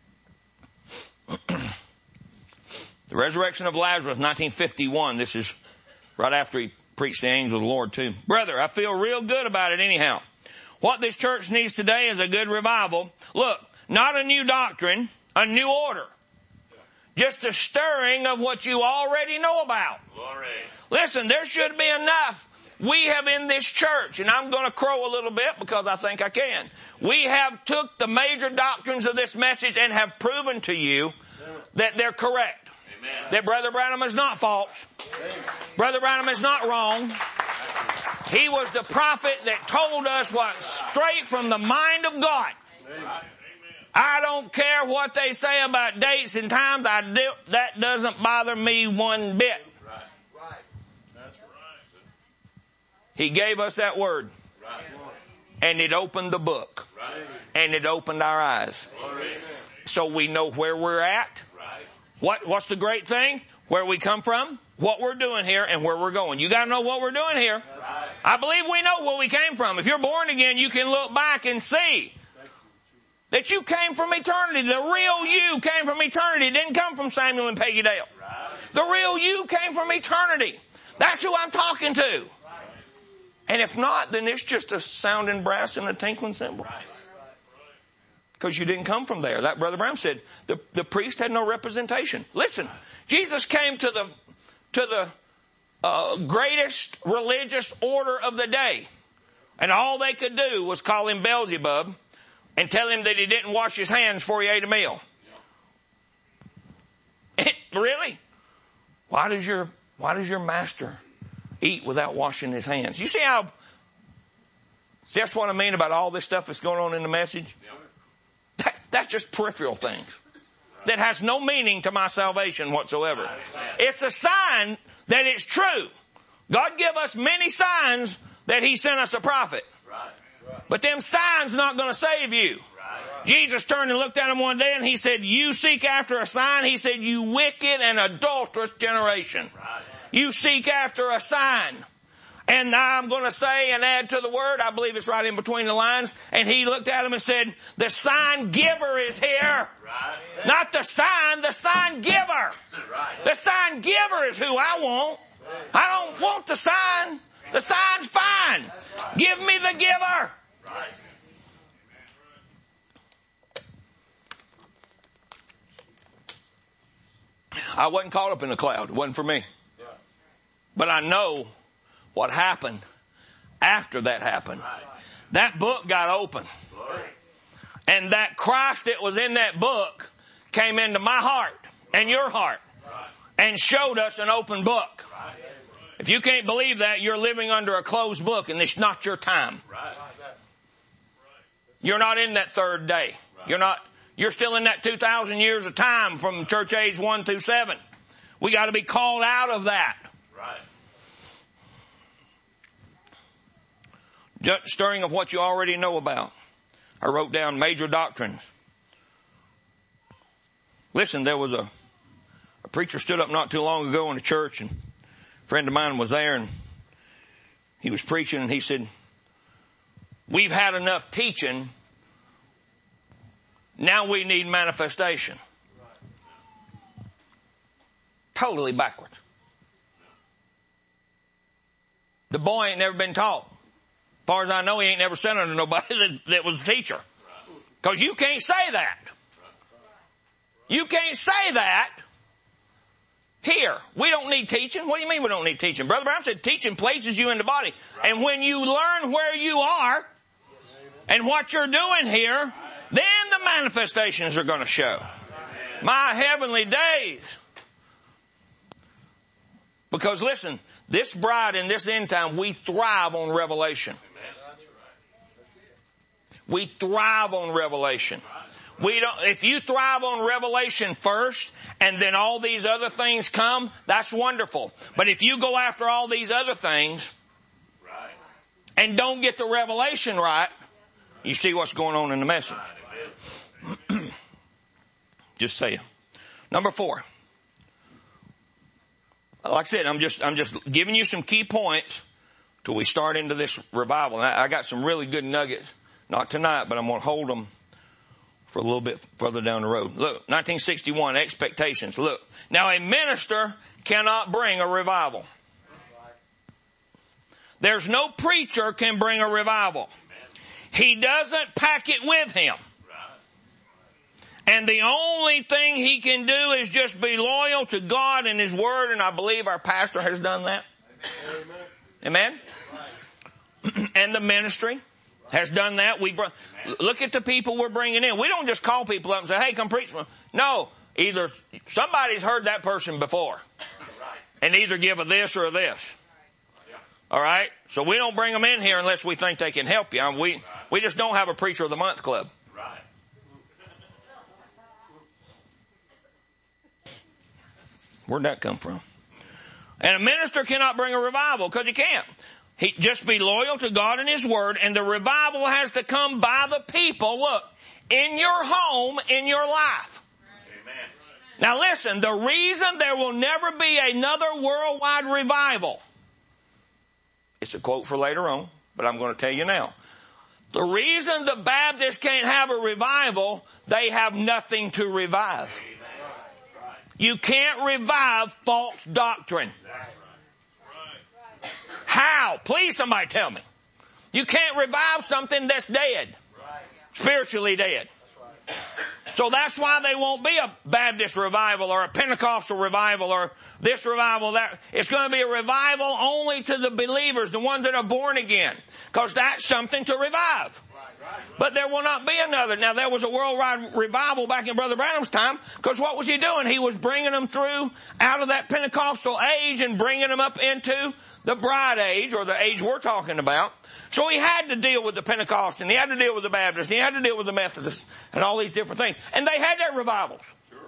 The resurrection of Lazarus, nineteen fifty-one. This is right after he preached the angel of the Lord too. Brother, I feel real good about it anyhow. What this church needs today is a good revival. Look, not a new doctrine, a new order. Just a stirring of what you already know about. Glory. Listen, there should be enough. We have in this church, and I'm going to crow a little bit because I think I can. We have took the major doctrines of this message and have proven to you that they're correct. Amen. That Brother Branham is not false. Amen. Brother Branham is not wrong. He was the prophet that told us what's straight from the mind of God. Amen. I don't care what they say about dates and times. I do, that doesn't bother me one bit. Right. Right. That's right. He gave us that word. Right. And it opened the book. Right. And it opened our eyes. Right. So we know where we're at. Right. What, what's the great thing? Where we come from, what we're doing here, and where we're going. You got to know what we're doing here. Right. I believe we know where we came from. If you're born again, you can look back and see that you came from eternity. The real you came from eternity. It didn't come from Samuel and Peggy Dale. Right. The real you came from eternity. That's who I'm talking to. Right. And if not, then it's just a sounding brass and a tinkling cymbal. Because you didn't come from there. That Brother Branham said the, the priest had no representation. Listen, Jesus came to the to the uh, greatest religious order of the day. And all they could do was call him Beelzebub and tell him that he didn't wash his hands before he ate a meal. Really? Why does your why does your master eat without washing his hands? You see how that's what I mean about all this stuff that's going on in the message? That, that's just peripheral things. That has no meaning to my salvation whatsoever. It's a sign that it's true. God give us many signs that he sent us a prophet. But them signs not going to save you. Right. Jesus turned and looked at him one day and he said, you seek after a sign? He said, you wicked and adulterous generation. Right. You seek after a sign. And now I'm going to say and add to the word, I believe it's right in between the lines, and he looked at him and said, the sign giver is here. Right. Not the sign, the sign giver. Right. The sign giver is who I want. I don't want the sign. The sign's fine. Give me the giver. I wasn't caught up in the cloud. It wasn't for me. But I know what happened after that happened. That book got open. And that Christ that was in that book came into my heart and your heart and showed us an open book. If you can't believe that, you're living under a closed book and it's not your time. You're not in that third day. You're not, you're still in that two thousand years of time from church age one through seven. We got to be called out of that. Just stirring of what you already know about. I wrote down major doctrines. Listen, there was a, a preacher stood up not too long ago in a church, and a friend of mine was there, and he was preaching, and he said, we've had enough teaching. Now we need manifestation. Totally backwards. The boy ain't never been taught. As far as I know, he ain't never sat under nobody that, that was a teacher. Because you can't say that. You can't say that here. We don't need teaching. What do you mean we don't need teaching? Brother Brown said teaching places you in the body. And when you learn where you are and what you're doing here, then the manifestations are going to show. My heavenly days. Because listen, this bride in this end time, we thrive on revelation. We thrive on revelation. We don't, if you thrive on revelation first and then all these other things come, that's wonderful. But if you go after all these other things and don't get the revelation right, you see what's going on in the message. Just saying. Number four. Like I said, I'm just, I'm just giving you some key points till we start into this revival. And I, I got some really good nuggets. Not tonight, but I'm going to hold them for a little bit further down the road. Look, nineteen sixty-one, expectations. Look, now a minister cannot bring a revival. There's no preacher can bring a revival. He doesn't pack it with him. And the only thing he can do is just be loyal to God and His Word, and I believe our pastor has done that. Amen? Amen? And the ministry has done that. We br- look at the people we're bringing in. We don't just call people up and say, hey, come preach. No, either somebody's heard that person before and either give a this or a this. All right? So we don't bring them in here unless we think they can help you. I mean, we, we just don't have a Preacher of the Month club. Where'd that come from? And a minister cannot bring a revival because he can't. He just be loyal to God and His Word, and the revival has to come by the people, look, in your home, in your life. Amen. Now listen, the reason there will never be another worldwide revival, it's a quote for later on, but I'm going to tell you now. The reason the Baptists can't have a revival, they have nothing to revive. You can't revive false doctrine. How? Please somebody tell me. You can't revive something that's dead. Spiritually dead. So that's why they won't be a Baptist revival or a Pentecostal revival or this revival, that. It's going to be a revival only to the believers, the ones that are born again. Because that's something to revive. But there will not be another. Now, there was a worldwide revival back in Brother Branham's time, because what was he doing? He was bringing them through out of that Pentecostal age and bringing them up into the bride age, or the age we're talking about. So he had to deal with the Pentecostals, and he had to deal with the Baptists, and he had to deal with the Methodists, and all these different things. And they had their revivals.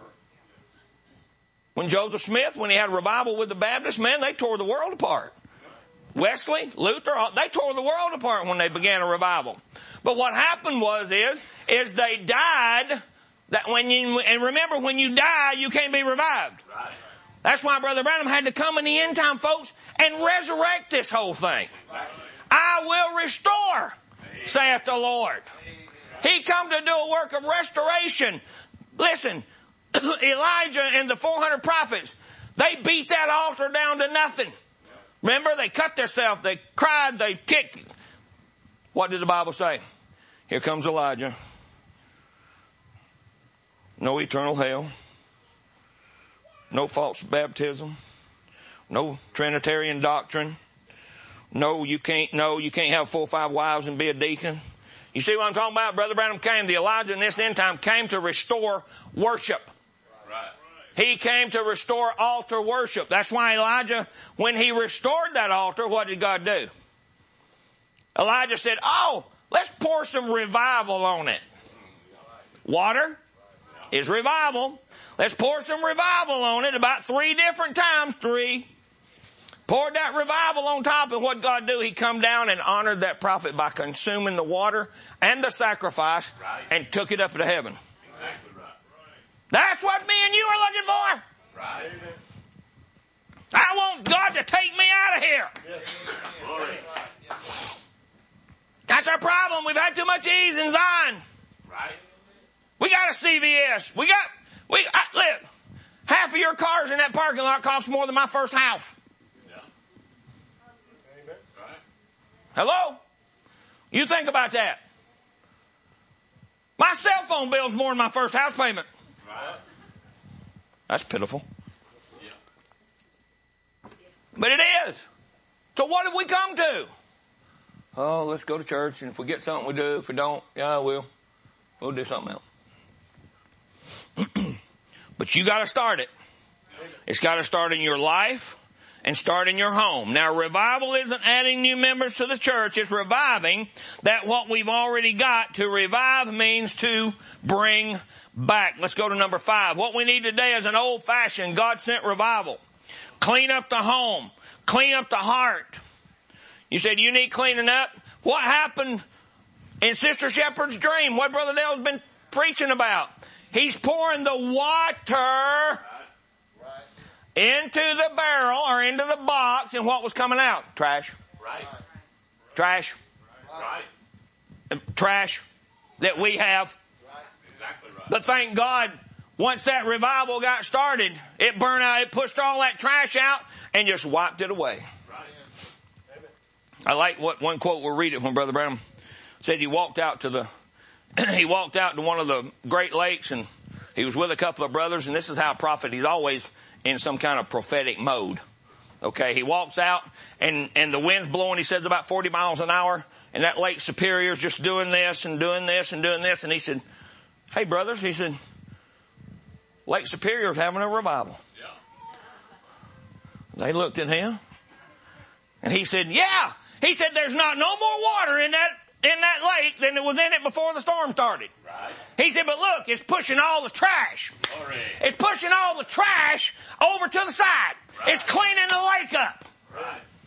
When Joseph Smith, when he had a revival with the Baptists, man, they tore the world apart. Wesley, Luther, they tore the world apart when they began a revival. But what happened was is, is they died. That when you, and remember, when you die, you can't be revived. Right. That's why Brother Branham had to come in the end time, folks, and resurrect this whole thing. Right. I will restore, saith the Lord. He come to do a work of restoration. Listen, Elijah and the four hundred prophets, they beat that altar down to nothing. Remember, they cut themselves, they cried, they kicked. What did the Bible say? Here comes Elijah. No eternal hell. No false baptism. No Trinitarian doctrine. No, you can't, no, you can't have four or five wives and be a deacon. You see what I'm talking about? Brother Branham came, the Elijah in this end time came to restore worship. Right. He came to restore altar worship. That's why Elijah, when he restored that altar, what did God do? Elijah said, oh, let's pour some revival on it. Water is revival. Let's pour some revival on it about three different times. Three. Poured that revival on top, and what God do? He come down and honored that prophet by consuming the water and the sacrifice, right, and took it up to heaven. Exactly right. That's what me and you are looking for. Right. I want God to take me out of here. Yes. That's our problem. We've had too much ease in Zion. Right. We got a C V S. We got, we, I, look, half of your cars in that parking lot cost more than my first house. Yeah. Right. Hello? You think about that. My cell phone bill's more than my first house payment. Right. That's pitiful. Yeah. But it is. So what have we come to? Oh, let's go to church, and if we get something, we do. If we don't, yeah, we'll, we'll do something else. But you got to start it. It's got to start in your life. and start in your home. Now, revival isn't adding new members to the church. It's reviving that what we've already got. To revive means to bring back. Let's go to number five. What we need today is an old-fashioned God-sent revival. Clean up the home. Clean up the heart. You said you need cleaning up? What happened in Sister Shepherd's dream? What Brother Dale's been preaching about? He's pouring the water into the barrel or into the box, and what was coming out? Trash. Right. Trash. Right. Trash that we have. Right. Exactly right. But thank God, once that revival got started, it burned out, it pushed all that trash out and just wiped it away. Right. I like what one quote we'll read it when Brother Branham said he walked out to the, he walked out to one of the Great Lakes, and he was with a couple of brothers, and this is how a prophet, he's always in some kind of prophetic mode. Okay, he walks out, and, and the wind's blowing, he says about forty miles an hour, and that Lake Superior's just doing this and doing this and doing this, and he said, hey brothers, he said, Lake Superior's having a revival. Yeah. They looked at him, and he said, yeah. He said, there's not no more water in that in that lake than there was in it before the storm started. Right. He said, but look, it's pushing all the trash. Glory. It's pushing all the trash over to the side. Right. It's cleaning the lake up. Right.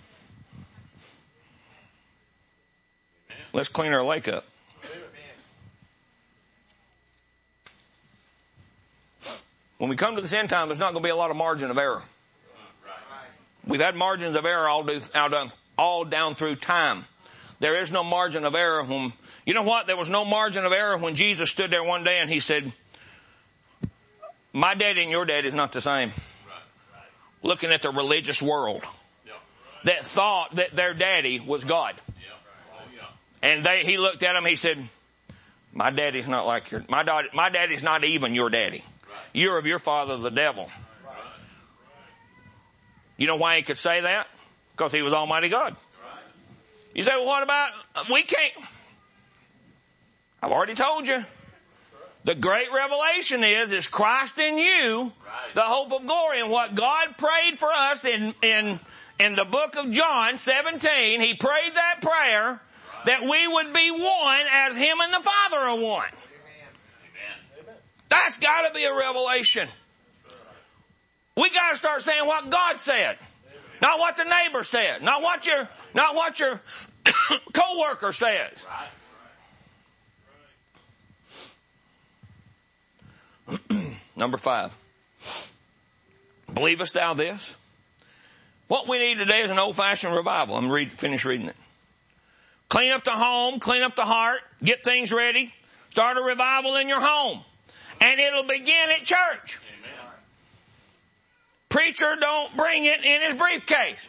Let's clean our lake up. When we come to this end time, there's not going to be a lot of margin of error. We've had margins of error all, do, all, down, all down through time. There is no margin of error when, you know what? There was no margin of error when Jesus stood there one day and he said, my daddy and your daddy is not the same. Looking at the religious world that thought that their daddy was God. And they, he looked at him, he said, my daddy's not like your, my daddy, my daddy's not even your daddy. You're of your father, the devil. You know why he could say that? Because he was Almighty God. You say, well, what about, we can't. I've already told you. The great revelation is, is Christ in you, the hope of glory. And what God prayed for us in, in, in the book of John seventeen, he prayed that prayer that we would be one as him and the Father are one. Amen. That's got to be a revelation. We got to start saying what God said, not what the neighbor said, not what your, not what your co-worker says. Number five. Believest thou this? What we need today is an old-fashioned revival. I'm read, finish reading it. Clean up the home, clean up the heart, get things ready, start a revival in your home, and it'll begin at church. Amen. Preacher don't bring it in his briefcase.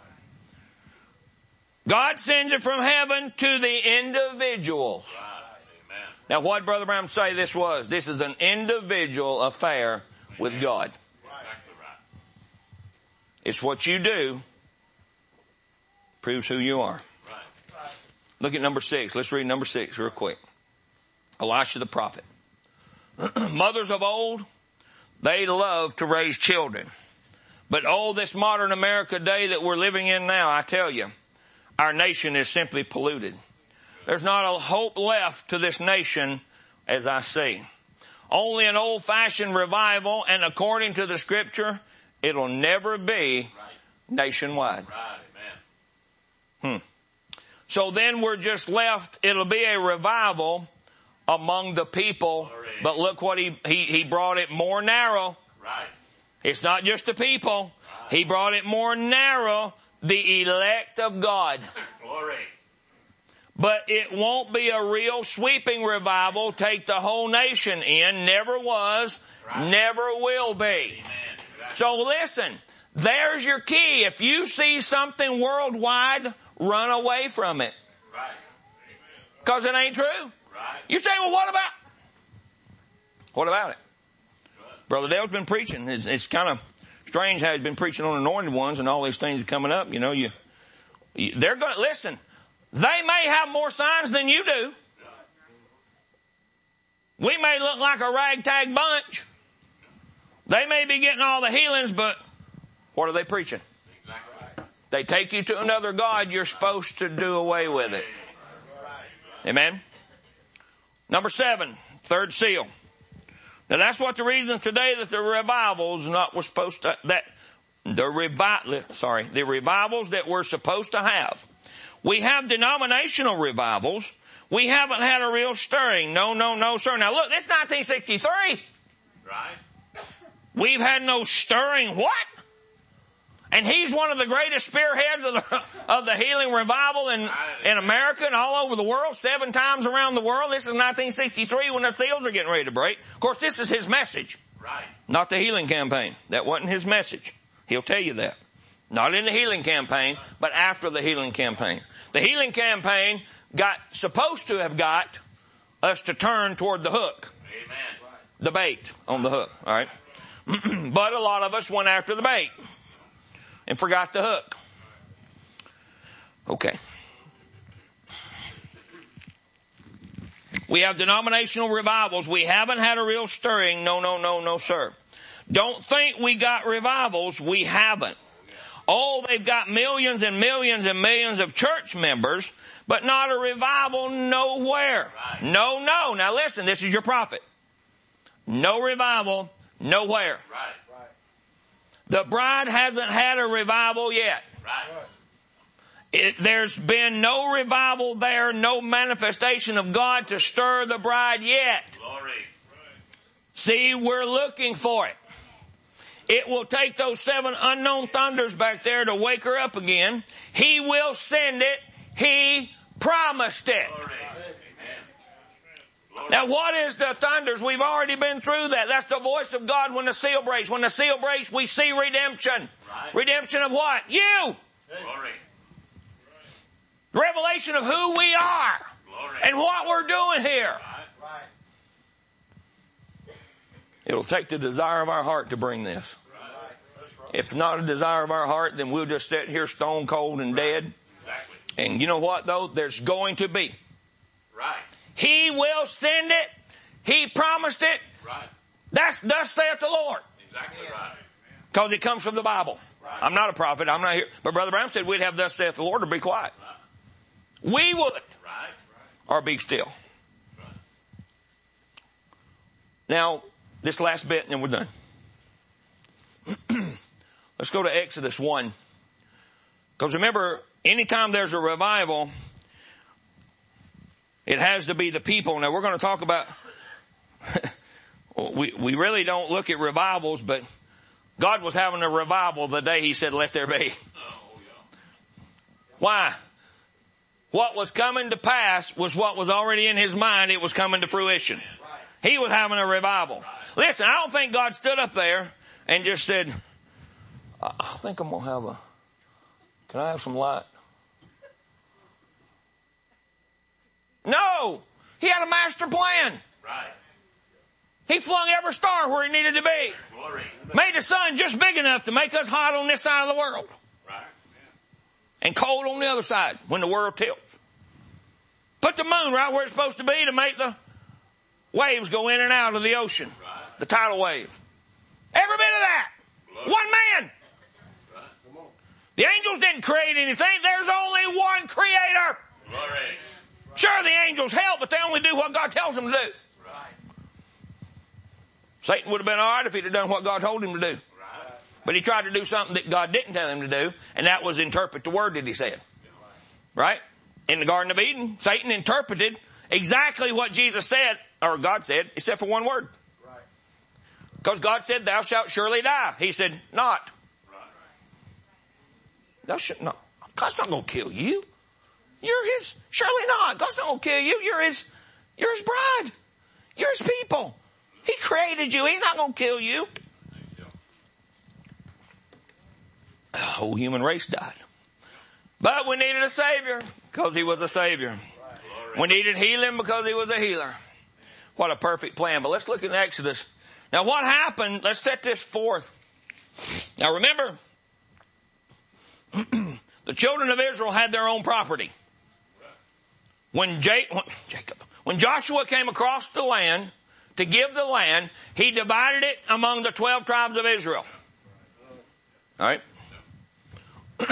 God sends it from heaven to the individuals. Right. Now what Brother Branham say this was? This is an individual affair with God. Right. It's what you do proves who you are. Right. Look at number six. Let's read number six real quick. Elisha the prophet. Mothers of old, they love to raise children. But oh, this modern America day that we're living in now, I tell you, our nation is simply polluted. There's not a hope left to this nation as I see. Only an old-fashioned revival, and according to the scripture, it'll never be nationwide. Hmm. So then we're just left, it'll be a revival among the people, but look what he, he, he brought it more narrow. Right. It's not just the people. He brought it more narrow. The elect of God. Glory. But it won't be a real sweeping revival. Take the whole nation in. Never was. Right. Never will be. Amen. So listen. There's your key. If you see something worldwide, run away from it. Right. Because it ain't true. Right. You say, well, what about? What about it? Right. Brother Dale's been preaching. It's, it's kind of strange how he's been preaching on anointed ones and all these things are coming up. You know, you, you they're going to, listen, they may have more signs than you do. We may look like a ragtag bunch. They may be getting all the healings, but what are they preaching? Exactly They take you to another god, you're supposed to do away with it. Amen? Number seven, third seal. Now that's what the reason today that the revivals not was supposed to, that the revi, sorry, the revivals that we're supposed to have. We have denominational revivals. We haven't had a real stirring. No, no, no, sir. Now look, it's nineteen sixty-three. Right. We've had no stirring. What? And he's one of the greatest spearheads of the, of the healing revival in, in America and all over the world, seven times around the world. This is nineteen sixty-three when the seals are getting ready to break. Of course, this is his message. Right. Not the healing campaign. That wasn't his message. He'll tell you that. Not in the healing campaign, but after the healing campaign. The healing campaign got, supposed to have got us to turn toward the hook. Amen. The bait on the hook. All right. But a lot of us went after the bait and forgot the hook. Okay. We have denominational revivals. We haven't had a real stirring. No, no, no, no, sir. Don't think we got revivals. We haven't. Oh, they've got millions and millions and millions of church members, but not a revival nowhere. Right. No, no. Now listen, this is your prophet. No revival nowhere. Right. The bride hasn't had a revival yet. Right. It, there's been no revival there, no manifestation of God to stir the bride yet. Glory. See, we're looking for it. It will take those seven unknown thunders back there to wake her up again. He will send it. He promised it. Glory. Now what is the thunders? We've already been through that. That's the voice of God when the seal breaks. When the seal breaks, we see redemption. Right. Redemption of what? You. Glory. Revelation of who we are. Glory. And what we're doing here. Right. It'll take the desire of our heart to bring this. Right. If not a desire of our heart, then we'll just sit here stone cold and dead. Exactly. And you know what though? There's going to be. Right. He will send it. He promised it. Right. That's thus saith the Lord. Exactly right. Because it comes from the Bible. Right. I'm not a prophet. I'm not here. But Brother Brown said we'd have thus saith the Lord or be quiet. Right. We would. Right. Or be still. Right. Now, this last bit and then we're done. Let's go to Exodus one. Because remember, anytime there's a revival, it has to be the people. Now we're going to talk about, we, we really don't look at revivals, but God was having a revival the day He said, let there be. Why? What was coming to pass was what was already in His mind. It was coming to fruition. He was having a revival. Listen, I don't think God stood up there and just said, I think I'm going to have a, can I have some light? No! He had a master plan. Right. He flung every star where it needed to be. Glory. Made the sun just big enough to make us hot on this side of the world. Right. And cold on the other side when the world tilts. Put the moon right where it's supposed to be to make the waves go in and out of the ocean. Right. The tidal waves. Every bit of that. Glory. One man. Right. The angels didn't create anything. There's only one creator. Glory. Sure, the angels help, but they only do what God tells them to do. Right. Satan would have been all right if he'd have done what God told him to do. Right. But he tried to do something that God didn't tell him to do, and that was interpret the word that He said. Right? In the Garden of Eden, Satan interpreted exactly what Jesus said, or God said, except for one word. Because God said, thou shalt surely die. He said, not. Right. Thou shalt not. God's not going to kill you. You're His, surely not. God's not going to kill you. You're His, you're His bride. You're His people. He created you. He's not going to kill you. The whole human race died. But we needed a Savior because He was a Savior. We needed healing because He was a healer. What a perfect plan. But let's look at Exodus. Now what happened, let's set this forth. Now remember, the children of Israel had their own property. When Jacob, when Joshua came across the land to give the land, he divided it among the twelve tribes of Israel. All right.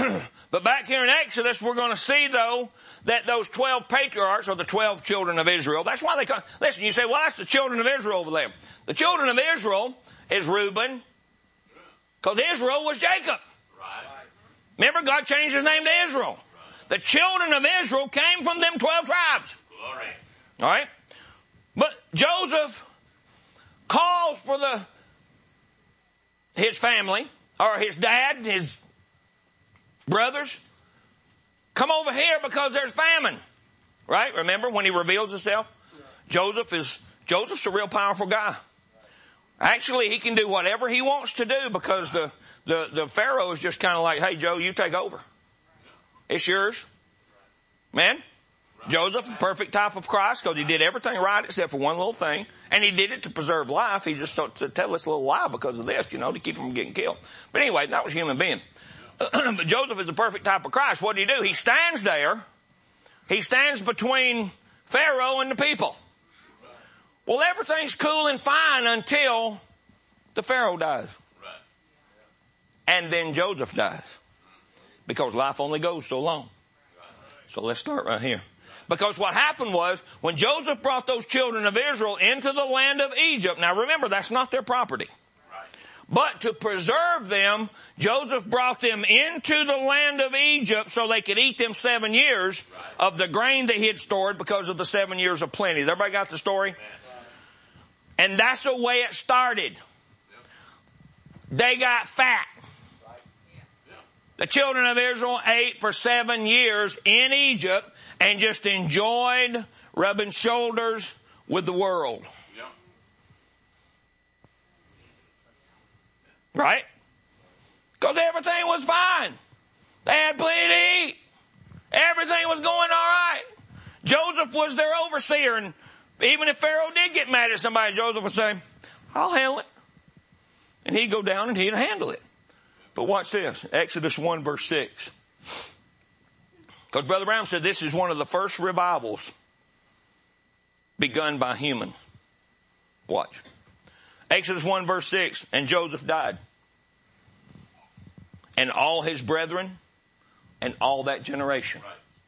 But back here in Exodus, we're going to see, though, that those twelve patriarchs are the twelve children of Israel. That's why they come. Listen, you say, well, that's the children of Israel over there. The children of Israel is Reuben, because Israel was Jacob. Remember, God changed his name to Israel. The children of Israel came from them twelve tribes. All right? But Joseph calls for the his family, or his dad, his brothers, come over here because there's famine. Right? Remember when he reveals himself? Joseph is, Joseph's a real powerful guy. Actually, he can do whatever he wants to do because the, the, the Pharaoh is just kind of like, hey, Joe, you take over. It's yours. Man, Joseph, a perfect type of Christ because he did everything right except for one little thing. And he did it to preserve life. He just thought to tell this little lie because of this, you know, to keep him from getting killed. But anyway, that was a human being. But Joseph is a perfect type of Christ. What did he do? He stands there. He stands between Pharaoh and the people. Well, everything's cool and fine until the Pharaoh dies. And then Joseph dies. Because life only goes so long. So let's start right here. Because what happened was, when Joseph brought those children of Israel into the land of Egypt, now remember, that's not their property. But to preserve them, Joseph brought them into the land of Egypt so they could eat them seven years of the grain that he had stored because of the seven years of plenty. Everybody got the story? And that's the way it started. They got fat. The children of Israel ate for seven years in Egypt and just enjoyed rubbing shoulders with the world. Right? Because everything was fine. They had plenty to eat. Everything was going all right. Joseph was their overseer, and even if Pharaoh did get mad at somebody, Joseph would say, I'll handle it. And he'd go down and he'd handle it. But watch this. Exodus one verse six. Because Brother Brown said this is one of the first revivals begun by humans. Watch. Exodus one verse six. And Joseph died. And all his brethren and all that generation.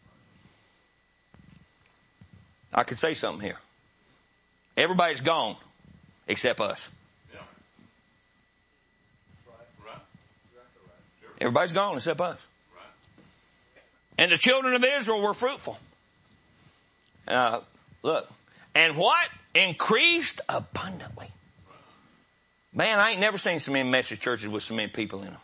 I could say something here. Everybody's gone except us. Everybody's gone except us. And the children of Israel were fruitful. Uh, look. And what? Increased abundantly. Man, I ain't never seen so many message churches with so many people in them.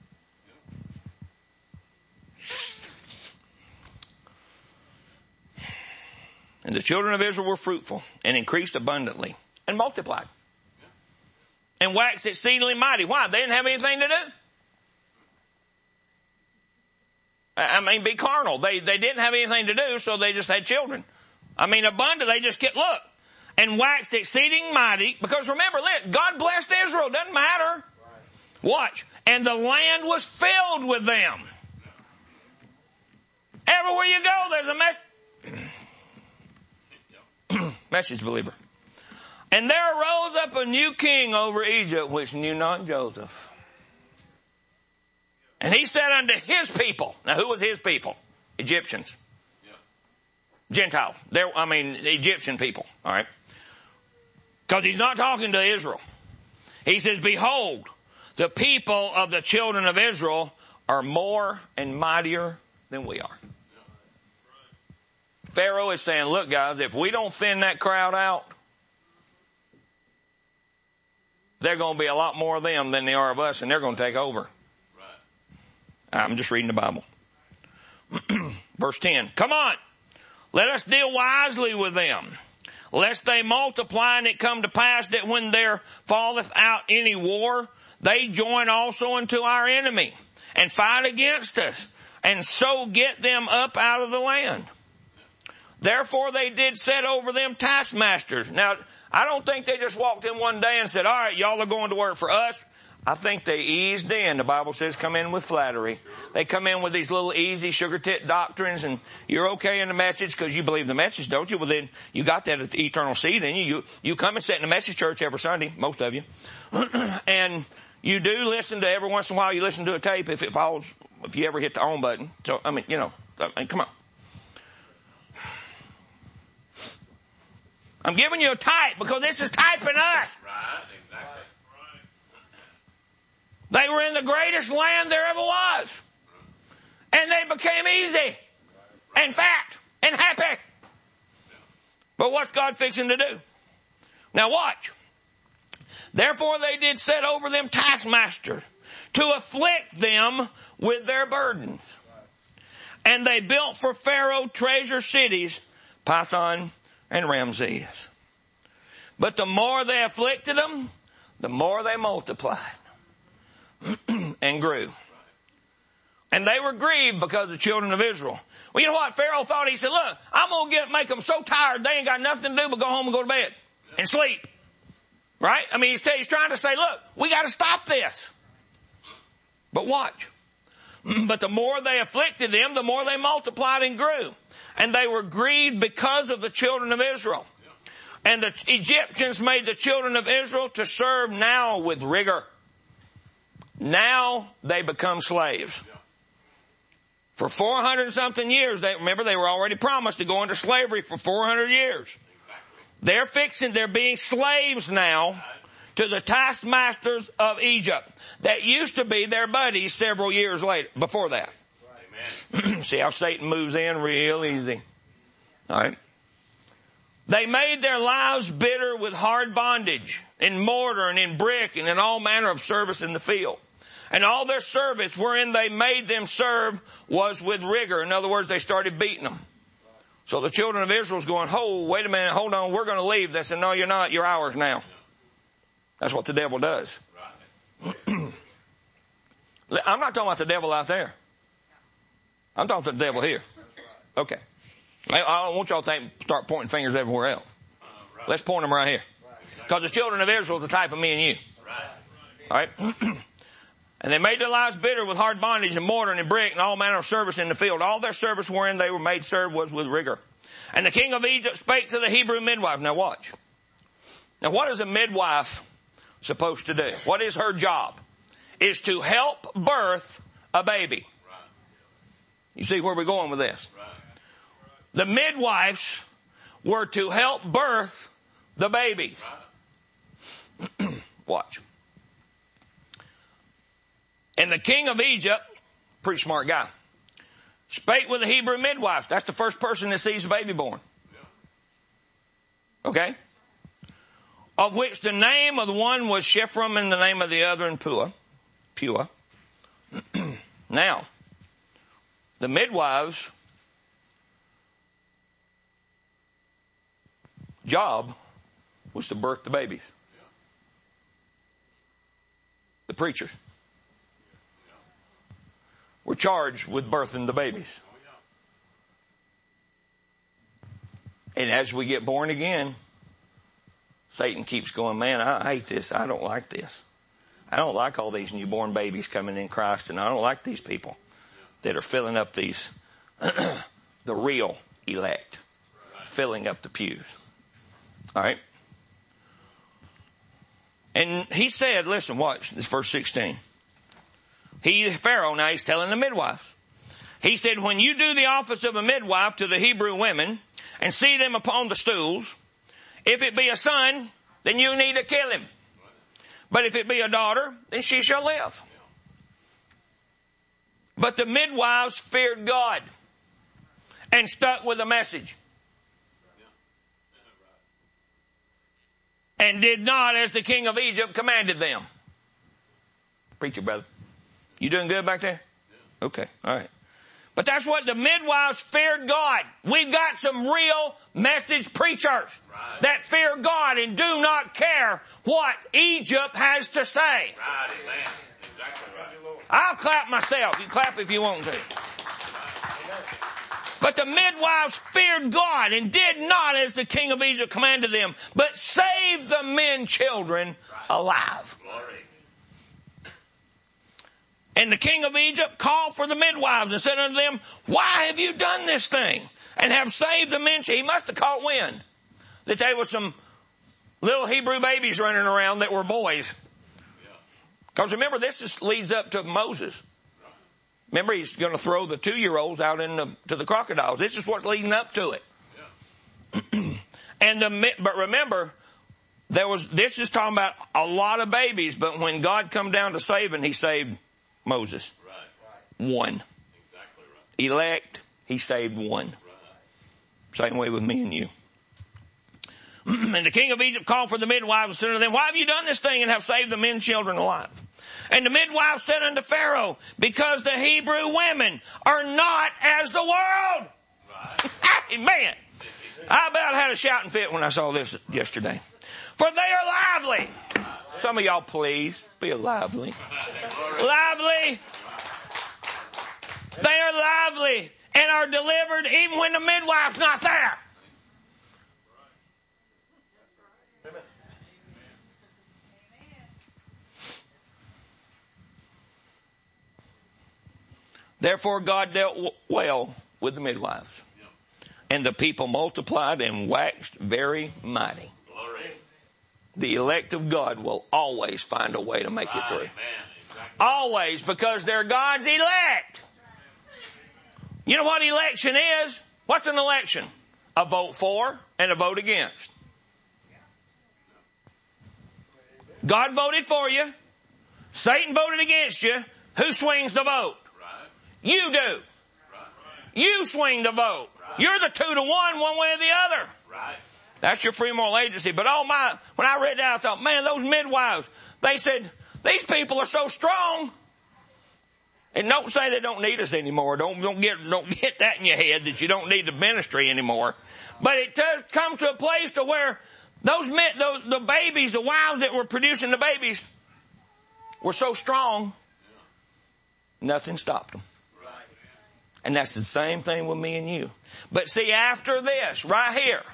And the children of Israel were fruitful and increased abundantly and multiplied. And waxed exceedingly mighty. Why? They didn't have anything to do. I mean, be carnal. They, they didn't have anything to do, so they just had children. I mean, abundant, they just get, look. And waxed exceeding mighty, because remember, God blessed Israel, doesn't matter. Watch. And the land was filled with them. Everywhere you go, there's a mess. Message believer. And there arose up a new king over Egypt, which knew not Joseph. And he said unto his people. Now, who was his people? Egyptians. Gentiles. They're, I mean, Egyptian people. All right. Because he's not talking to Israel. He says, behold, the people of the children of Israel are more and mightier than we are. Pharaoh is saying, look, guys, if we don't thin that crowd out, they're going to be a lot more of them than they are of us, and they're going to take over. I'm just reading the Bible. Verse ten. Come on. Let us deal wisely with them, lest they multiply, and it come to pass that when there falleth out any war, they join also unto our enemy, and fight against us, and so get them up out of the land. Therefore they did set over them taskmasters. Now, I don't think they just walked in one day and said, all right, y'all are going to work for us. I think they eased in. The Bible says come in with flattery. They come in with these little easy sugar tit doctrines, and you're okay in the message because you believe the message, don't you? Well, then you got that at the eternal seed in you. You, you come and sit in the message church every Sunday, most of you. And You do listen to, every once in a while, you listen to a tape if it falls, if you ever hit the on button. So, I mean, you know, I mean, come on. I'm giving you a type because this is typing us. Right, exactly. They were in the greatest land there ever was. And they became easy and fat and happy. But what's God fixing to do? Now watch. Therefore they did set over them taskmasters to afflict them with their burdens. And they built for Pharaoh treasure cities, Pithom and Ramses. But the more they afflicted them, the more they multiplied and grew. And they were grieved because of the children of Israel. Well, you know what Pharaoh thought? He said, look, I'm going to get make them so tired they ain't got nothing to do but go home and go to bed and sleep. Right? I mean, he's, he's trying to say, look, we got to stop this. But watch. But the more they afflicted them, the more they multiplied and grew. And they were grieved because of the children of Israel. And the Egyptians made the children of Israel to serve now with rigor. Now they become slaves. For four hundred something years, they, remember they were already promised to go into slavery for four hundred years. They're fixing, they're being slaves now to the taskmasters of Egypt that used to be their buddies several years later, before that. Amen. See how Satan moves in real easy. All right. They made their lives bitter with hard bondage, in mortar and in brick and in all manner of service in the field. And all their service wherein they made them serve was with rigor. In other words, they started beating them. So the children of Israel's going, oh, wait a minute, hold on, we're going to leave. They said, no, you're not, you're ours now. That's what the devil does. I'm not talking about the devil out there. I'm talking to the devil here. Okay. I don't want y'all to think, start pointing fingers everywhere else. Let's point them right here. Because the children of Israel is the type of me and you. All right? And they made their lives bitter with hard bondage and mortar and in brick and all manner of service in the field. All their service wherein they were made serve was with rigor. And the king of Egypt spake to the Hebrew midwife. Now watch. Now what is a midwife supposed to do? What is her job? Is to help birth a baby. You see where we're going with this? The midwives were to help birth the babies. Watch. And the king of Egypt, pretty smart guy, spake with the Hebrew midwives. That's the first person that sees a baby born. Okay? Of which the name of the one was Shiphrah and the name of the other in Puah. Puah. Now, the midwives' job was to birth the babies. The preachers were charged with birthing the babies. And as we get born again, Satan keeps going, man, I hate this. I don't like this. I don't like all these newborn babies coming in Christ, and I don't like these people that are filling up these, the real elect, filling up the pews. All right. And he said, listen, watch this verse sixteen. He, Pharaoh, now he's telling the midwives. He said, when you do the office of a midwife to the Hebrew women and see them upon the stools, if it be a son, then you need to kill him. But if it be a daughter, then she shall live. But the midwives feared God and stuck with the message. And did not as the king of Egypt commanded them. Preacher, brother. You doing good back there? Okay, all right. But that's what the midwives feared God. We've got some real message preachers right. that fear God and do not care what Egypt has to say. Right, amen. Exactly right. I'll clap myself. You clap if you want to. But the midwives feared God and did not as the king of Egypt commanded them, but saved the men children alive. Glory. And the king of Egypt called for the midwives and said unto them, why have you done this thing and have saved the men? He must have caught wind that there were some little Hebrew babies running around that were boys. Because remember, this is, leads up to Moses. Remember, he's going to throw the two-year-olds out in the, to the crocodiles. This is what's leading up to it. Yeah. and the, but remember, there was. This is talking about a lot of babies. But when God come down to saving, He saved Moses. Right. One. Exactly right. Elect, He saved one. Right. Same way with me and you. And the king of Egypt called for the midwives and said unto them, why have you done this thing and have saved the men and children alive? And the midwives said unto Pharaoh, because the Hebrew women are not as the world. Right. Man, I about had a shouting fit when I saw this yesterday. For they are lively. Some of y'all please be lively. Lively. They are lively and are delivered even when the midwife's not there. Therefore God dealt well with the midwives. And the people multiplied and waxed very mighty. Glory. The elect of God will always find a way to make it through. Exactly. Always, because they're God's elect. You know what election is? What's an election? A vote for and a vote against. God voted for you. Satan voted against you. Who swings the vote? You do. You swing the vote. You're the two to one, one way or the other. That's your free moral agency. But oh my, when I read that, I thought, man, those midwives, they said, these people are so strong. And don't say they don't need us anymore. Don't, don't get, don't get that in your head that you don't need the ministry anymore. But it does come to a place to where those men, those, the babies, the wives that were producing the babies were so strong, nothing stopped them. And that's the same thing with me and you. But see, after this, right here,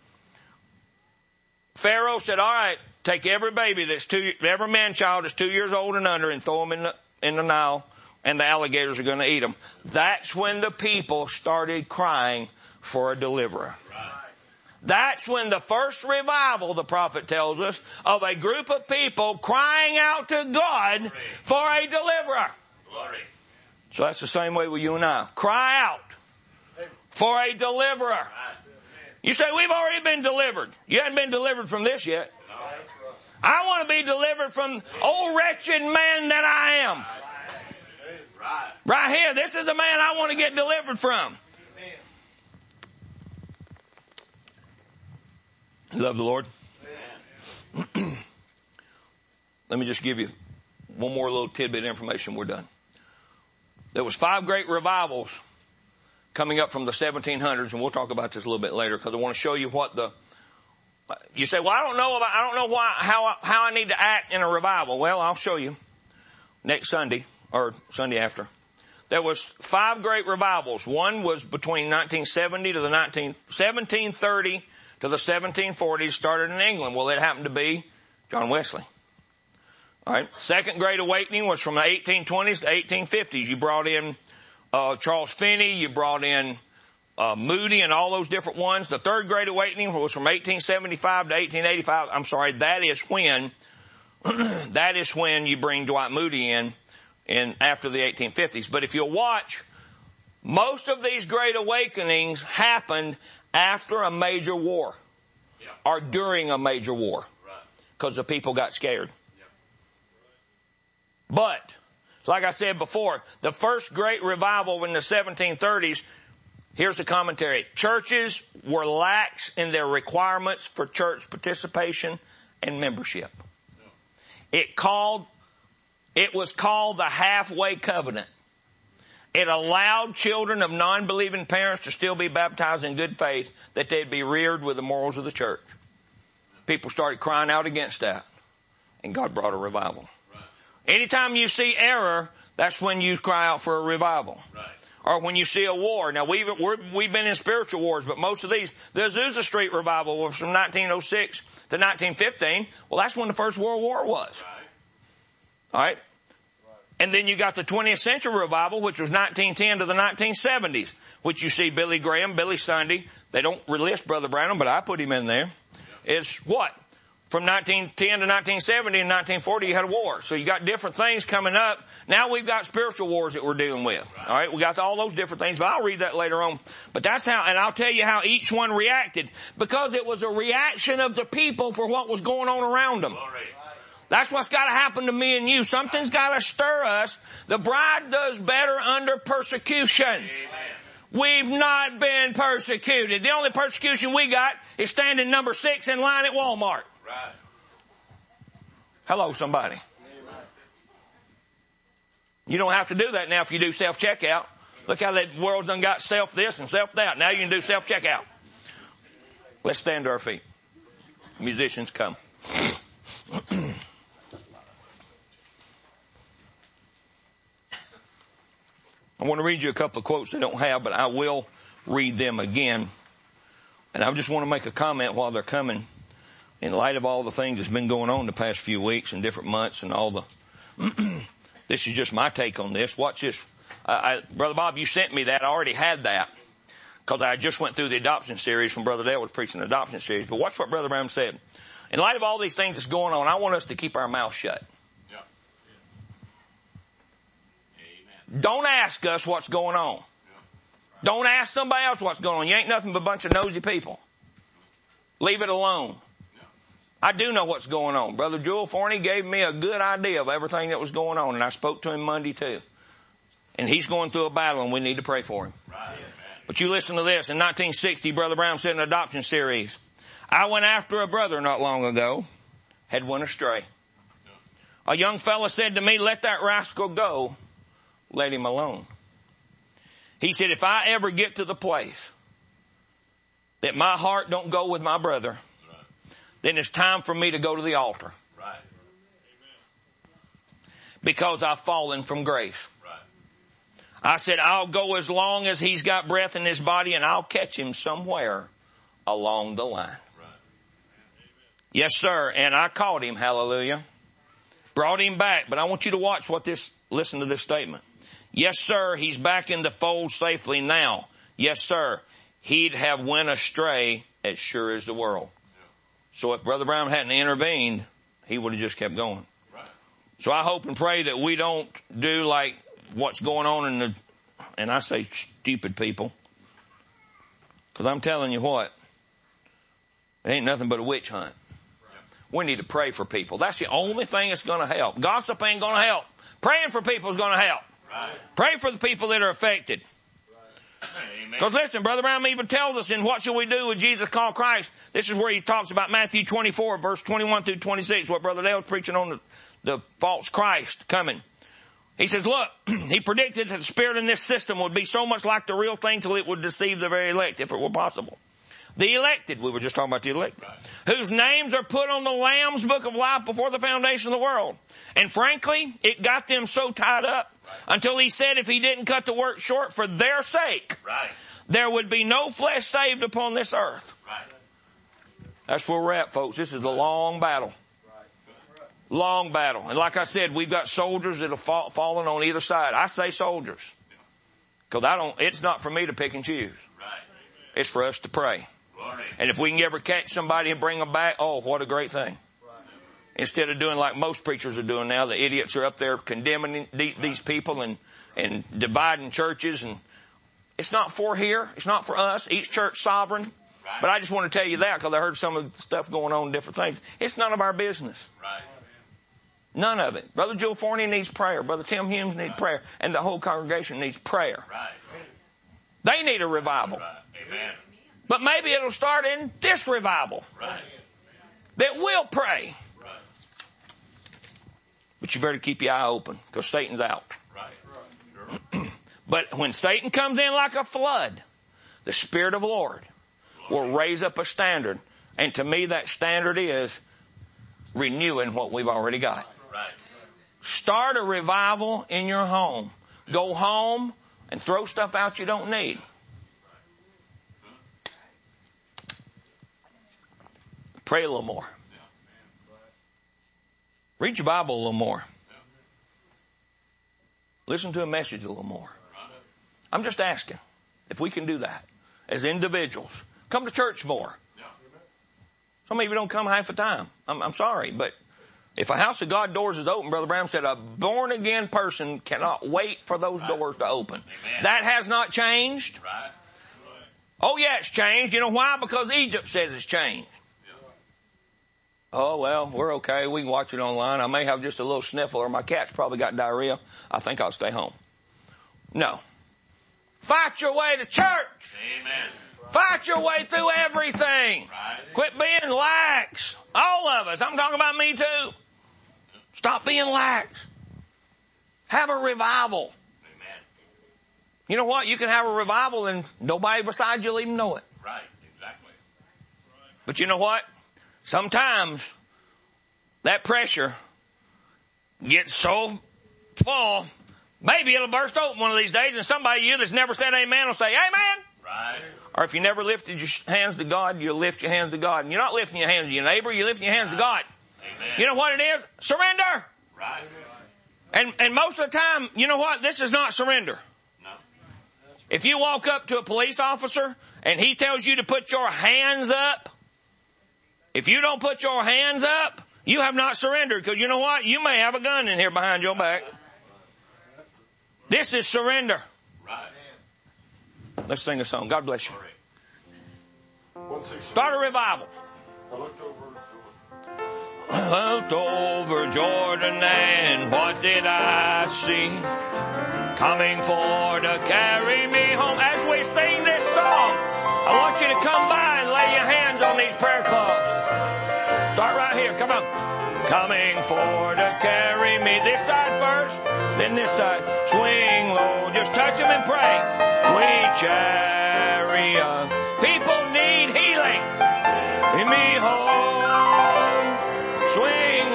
Pharaoh said, all right, take every baby that's two, every man-child that's two years old and under and throw them in the, in the Nile, and the alligators are going to eat them. That's when the people started crying for a deliverer. Right. That's when the first revival, the prophet tells us, of a group of people crying out to God Glory. For a deliverer. Glory. So that's the same way with you and I. Cry out for a deliverer. You say, we've already been delivered. You haven't been delivered from this yet. I want to be delivered from old wretched man that I am. Right here, this is a man I want to get delivered from. You love the Lord? Let me just give you one more little tidbit of information. We're done. There was five great revivals coming up from the seventeen hundreds, and we'll talk about this a little bit later because I want to show you what the. You say, well, I don't know about, I don't know why, how, how I need to act in a revival. Well, I'll show you next Sunday or Sunday after. There was five great revivals. One was between nineteen seventy to the nineteen seventeen thirty to the seventeen forties. Started in England. Well, it happened to be John Wesley. All right. Second Great Awakening was from the eighteen twenties to eighteen fifties. You brought in uh Charles Finney. You brought in uh Moody and all those different ones. The Third Great Awakening was from eighteen seventy-five to eighteen eighty-five. I'm sorry. That is when that is when you bring Dwight Moody in, in after the eighteen fifties. But if you'll watch, most of these Great Awakenings happened after a major war, yeah. or during a major war, because right. the people got scared. But, like I said before, the first great revival in the seventeen thirties, here's the commentary. Churches were lax in their requirements for church participation and membership. It called, it was called the halfway covenant. It allowed children of non-believing parents to still be baptized in good faith, that they'd be reared with the morals of the church. People started crying out against that, and God brought a revival. Anytime you see error, that's when you cry out for a revival. Right. Or when you see a war. Now, we've, we're, we've been in spiritual wars, but most of these, the Azusa Street revival was from nineteen oh six to nineteen fifteen. Well, that's when the First World War was. Right. All right? Right. And then you got the twentieth century revival, which was nineteen ten to the nineteen seventies, which you see Billy Graham, Billy Sunday. They don't list Brother Branham, but I put him in there. Yeah. It's what? From nineteen ten to nineteen seventy and nineteen forty, you had a war. So you got different things coming up. Now we've got spiritual wars that we're dealing with. All right, we got all those different things, but I'll read that later on. But that's how, and I'll tell you how each one reacted, because it was a reaction of the people for what was going on around them. That's what's got to happen to me and you. Something's got to stir us. The bride does better under persecution. Amen. We've not been persecuted. The only persecution we got is standing number six in line at Walmart. Right. Hello, somebody. You don't have to do that now if you do self-checkout. Look how that world's done got self this and self that. Now you can do self-checkout. Let's stand to our feet. Musicians, come. I want to read you a couple of quotes they don't have, but I will read them again. And I just want to make a comment while they're coming. In light of all the things that's been going on the past few weeks and different months and all the, this is just my take on this. Watch this. Uh, I, Brother Bob, you sent me that. I already had that because I just went through the adoption series when Brother Dale was preaching the adoption series. But watch what Brother Brown said. In light of all these things that's going on, I want us to keep our mouth shut. Yeah. Amen. Don't ask us what's going on. Yeah. Don't ask somebody else what's going on. You ain't nothing but a bunch of nosy people. Leave it alone. I do know what's going on. Brother Jewel Forney gave me a good idea of everything that was going on, and I spoke to him Monday too. And he's going through a battle, and we need to pray for him. Right. But you listen to this. In nineteen sixty, Brother Brown said in an adoption series, I went after a brother not long ago, had went astray. A young fella said to me, let that rascal go, let him alone. He said, if I ever get to the place that my heart don't go with my brother, then it's time for me to go to the altar. Right. Because I've fallen from grace. Right. I said, I'll go as long as he's got breath in his body, and I'll catch him somewhere along the line. Right. Yes, sir. And I caught him. Hallelujah. Brought him back. But I want you to watch what this, listen to this statement. Yes, sir. He's back in the fold safely now. Yes, sir. He'd have went astray as sure as the world. So if Brother Brown hadn't intervened, he would have just kept going. Right. So I hope and pray that we don't do like what's going on in the, and I say stupid people. Because I'm telling you what, it ain't nothing but a witch hunt. Right. We need to pray for people. That's the only thing that's going to help. Gossip ain't going to help. Praying for people is going to help. Right. Pray for the people that are affected. Because listen, Brother Brown even tells us in What Shall We Do with Jesus Called Christ, this is where he talks about Matthew twenty-four, verse twenty-one through twenty-six, what Brother Dale was preaching on the, the false Christ coming. He says, look, he predicted that the spirit in this system would be so much like the real thing till it would deceive the very elect, if it were possible. The elected, we were just talking about the elected, right, whose names are put on the Lamb's book of life before the foundation of the world. And frankly, it got them so tied up right, until he said if he didn't cut the work short for their sake, right, there would be no flesh saved upon this earth. Right. That's where we're at, folks. This is the long battle. Right. Long battle. And like I said, we've got soldiers that have fall, fallen on either side. I say soldiers. Because I don't, it's not for me to pick and choose. Right. It's for us to pray. And if we can ever catch somebody and bring them back, oh, what a great thing. Right. Instead of doing like most preachers are doing now, the idiots are up there condemning these people and, and dividing churches. And it's not for here. It's not for us. Each church sovereign. Right. But I just want to tell you that because I heard some of the stuff going on, different things. It's none of our business. Right. None of it. Brother Joe Forney needs prayer. Brother Tim Humes needs right, prayer. And the whole congregation needs prayer. Right. They need a revival. Right. Amen. But maybe it'll start in this revival. Right. That will pray. Right. But you better keep your eye open because Satan's out. Right. Sure. But when Satan comes in like a flood, the Spirit of the Lord will raise up a standard. And to me, that standard is renewing what we've already got. Right. Start a revival in your home. Go home and throw stuff out you don't need. Pray a little more. Read your Bible a little more. Listen to a message a little more. I'm just asking if we can do that as individuals. Come to church more. Some of you don't come half the time. I'm, I'm sorry, but if a house of God doors is open, Brother Brown said, a born-again person cannot wait for those right. doors to open. Amen. That has not changed. Right. Oh, yeah, it's changed. You know why? Because Egypt says it's changed. Oh, well, we're okay. We can watch it online. I may have just a little sniffle, or my cat's probably got diarrhea. I think I'll stay home. No. Fight your way to church. Amen. Fight your way through everything. Right. Quit being lax. All of us. I'm talking about me too. Stop being lax. Have a revival. Amen. You know what? You can have a revival and nobody besides you'll even know it. Right. Exactly. But you know what? Sometimes that pressure gets so full, maybe it'll burst open one of these days and somebody of you that's never said amen will say, amen. Right. Or if you never lifted your hands to God, you'll lift your hands to God. And you're not lifting your hands to your neighbor, you're lifting your hands right. to God. Amen. You know what it is? Surrender. Right. And, and most of the time, you know what? This is not surrender. No. If you walk up to a police officer and he tells you to put your hands up, if you don't put your hands up, you have not surrendered, because you know what? You may have a gun in here behind your back. This is surrender. Right. Let's sing a song. God bless you. Start a revival. I looked over Jordan and what did I see? Coming for to carry me home. As we sing this song, I want you to come by and lay your hands on these prayer cloths. Start right here. Come on. Coming for to carry me. This side first, then this side. Swing low. Just touch them and pray. Sweet chariot. People need healing. Lead me home. Swing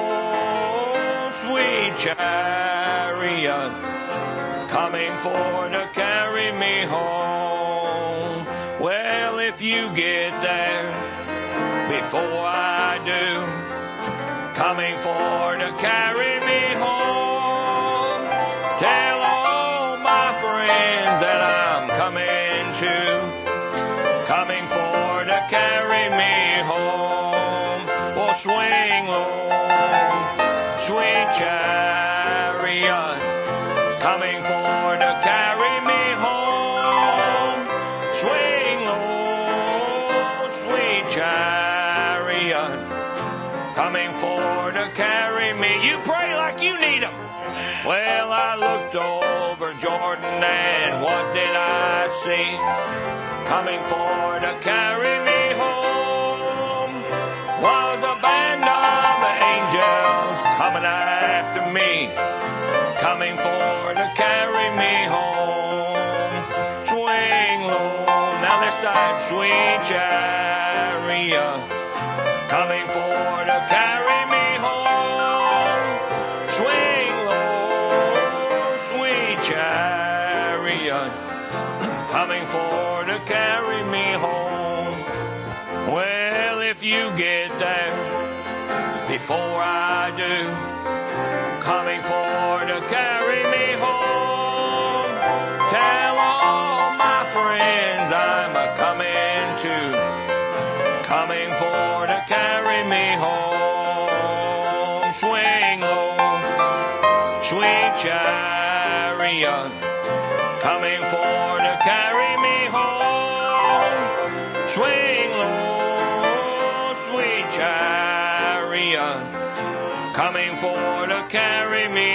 low. Sweet chariot. Coming for to carry me home. Well, if you get there before I do, coming for to carry me home, tell all my friends that I'm coming too, coming for to carry me home. Oh, swing low, sweet chariot, coming for to carry me home. Swing low, sweet chariot, coming for to carry me. You pray like you need them. Well, I looked over Jordan and what did I see? Coming for to carry me home was a band of angels coming after me, coming for to carry me home. Swing low, now this side, sweet chariot, coming for to carry me home. Swing low, sweet chariot, coming for to carry me home. Well, if you get there before I do, coming for to carry me home, tell all my friends I'm a coming too, coming for to carry me home. Swing low, sweet chariot, coming for to carry me home. Swing low, sweet chariot, coming for to carry me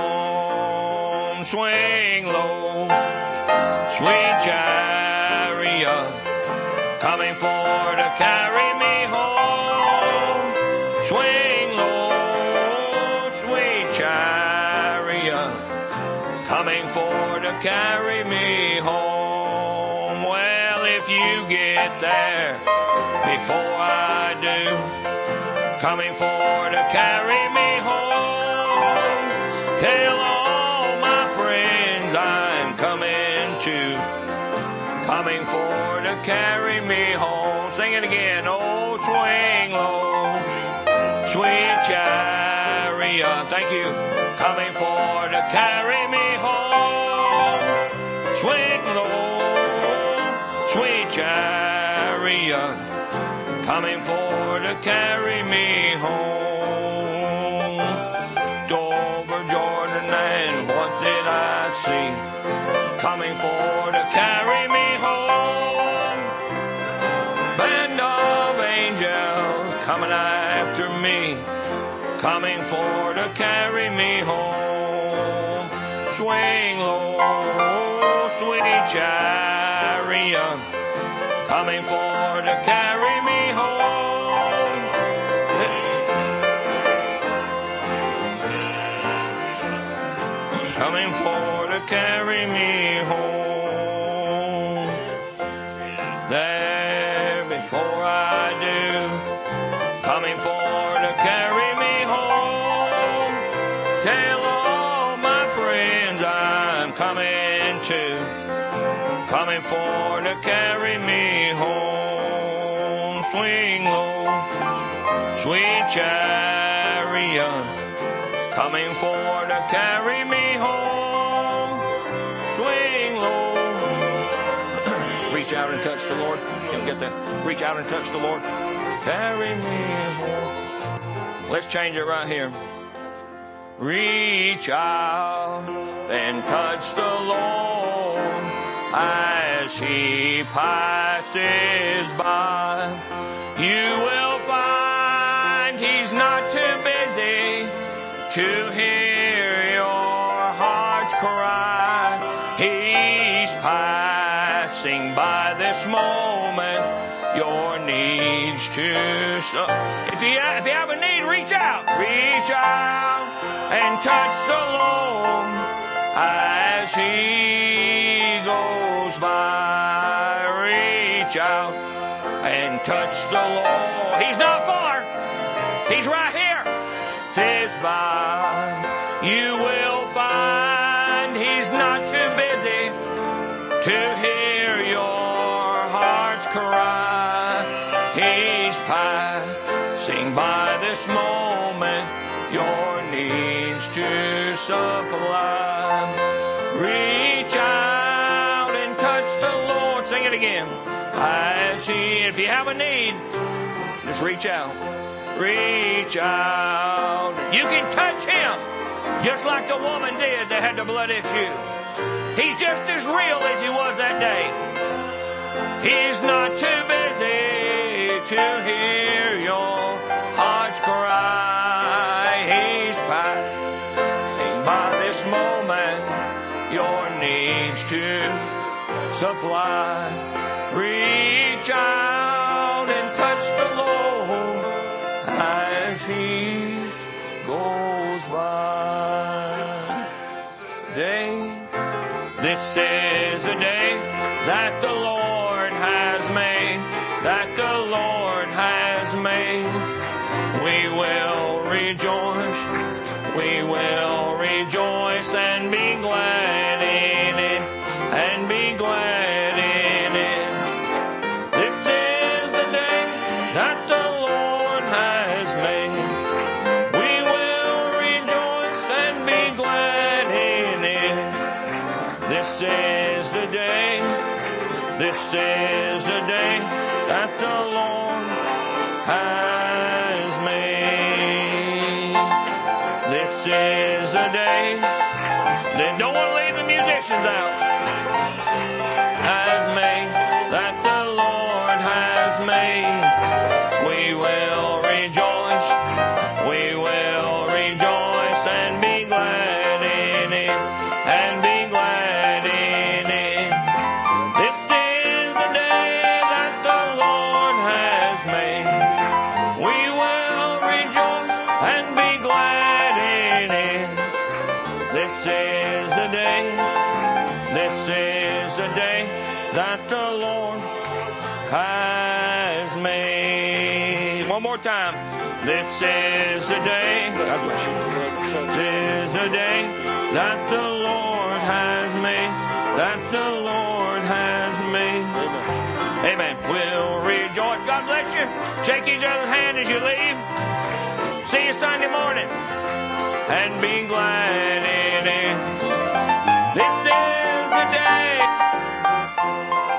home. Swing low, sweet chariot, coming for to carry me home. Swing low, sweet chariot, coming for to carry me home. Well, if you get there before I do, coming for to carry me home, tell all my friends I'm coming too, coming for to carry me home. Sing it again. Oh, swing low, sweet chariot. Thank you. Coming for to carry me home. Swing low, sweet chariot, coming for to carry me home. Over Jordan, and what did I see? Coming for to carry me home. Band of angels coming after me, coming for to carry me home. Swing low, sweet chariot, coming for to carry me home. Coming for to carry me home. There before I do, coming for to carry me home. Tell all my friends I'm coming too, coming for to carry me home. Swing low, sweet chariot, coming for to carry me home. Swing low. Reach out and touch the Lord. You'll get that. Reach out and touch the Lord. Carry me home. Let's change it right here. Reach out and touch the Lord as He passes by. You will find He's not too busy to hear your heart's cry. He's passing by this moment. Your needs to. So if you have, if you have a need, reach out, reach out and touch the Lord as He goes by. Reach out and touch the Lord. He's not far. He's right here. Says by. You will find He's not too busy to hear your heart's cry. He's passing by this moment. Your needs to supply. Reach out and touch the Lord. Sing it again. As He, if you have a need, just reach out. Reach out. You can touch Him just like the woman did that had the blood issue. He's just as real as He was that day. He's not too busy to hear your heart's cry. He's passing by this moment. Your needs to supply. Reach out and touch the Lord as He goes by. Day, this is a day that the Lord has made, that the Lord has made. We will rejoice, we will rejoice and be glad in it, and be glad in it. This is the day that the Lord has made. We will rejoice and be glad in it. This is the day, this is the day that the Lord has made. This is the day. Then don't want to leave the musicians out. Has made, that the Lord has made. We will rejoice. We will rejoice and be glad in it, and be glad in it. This is the day that the Lord has made. We will rejoice and be glad in it. This is the day, this is the day that the Lord has made. One more time. This is the day, God bless you. This is the day that the Lord has made, that the Lord has made. Amen. We'll rejoice. God bless you. Shake each other's hand as you leave. See you Sunday morning. And be glad in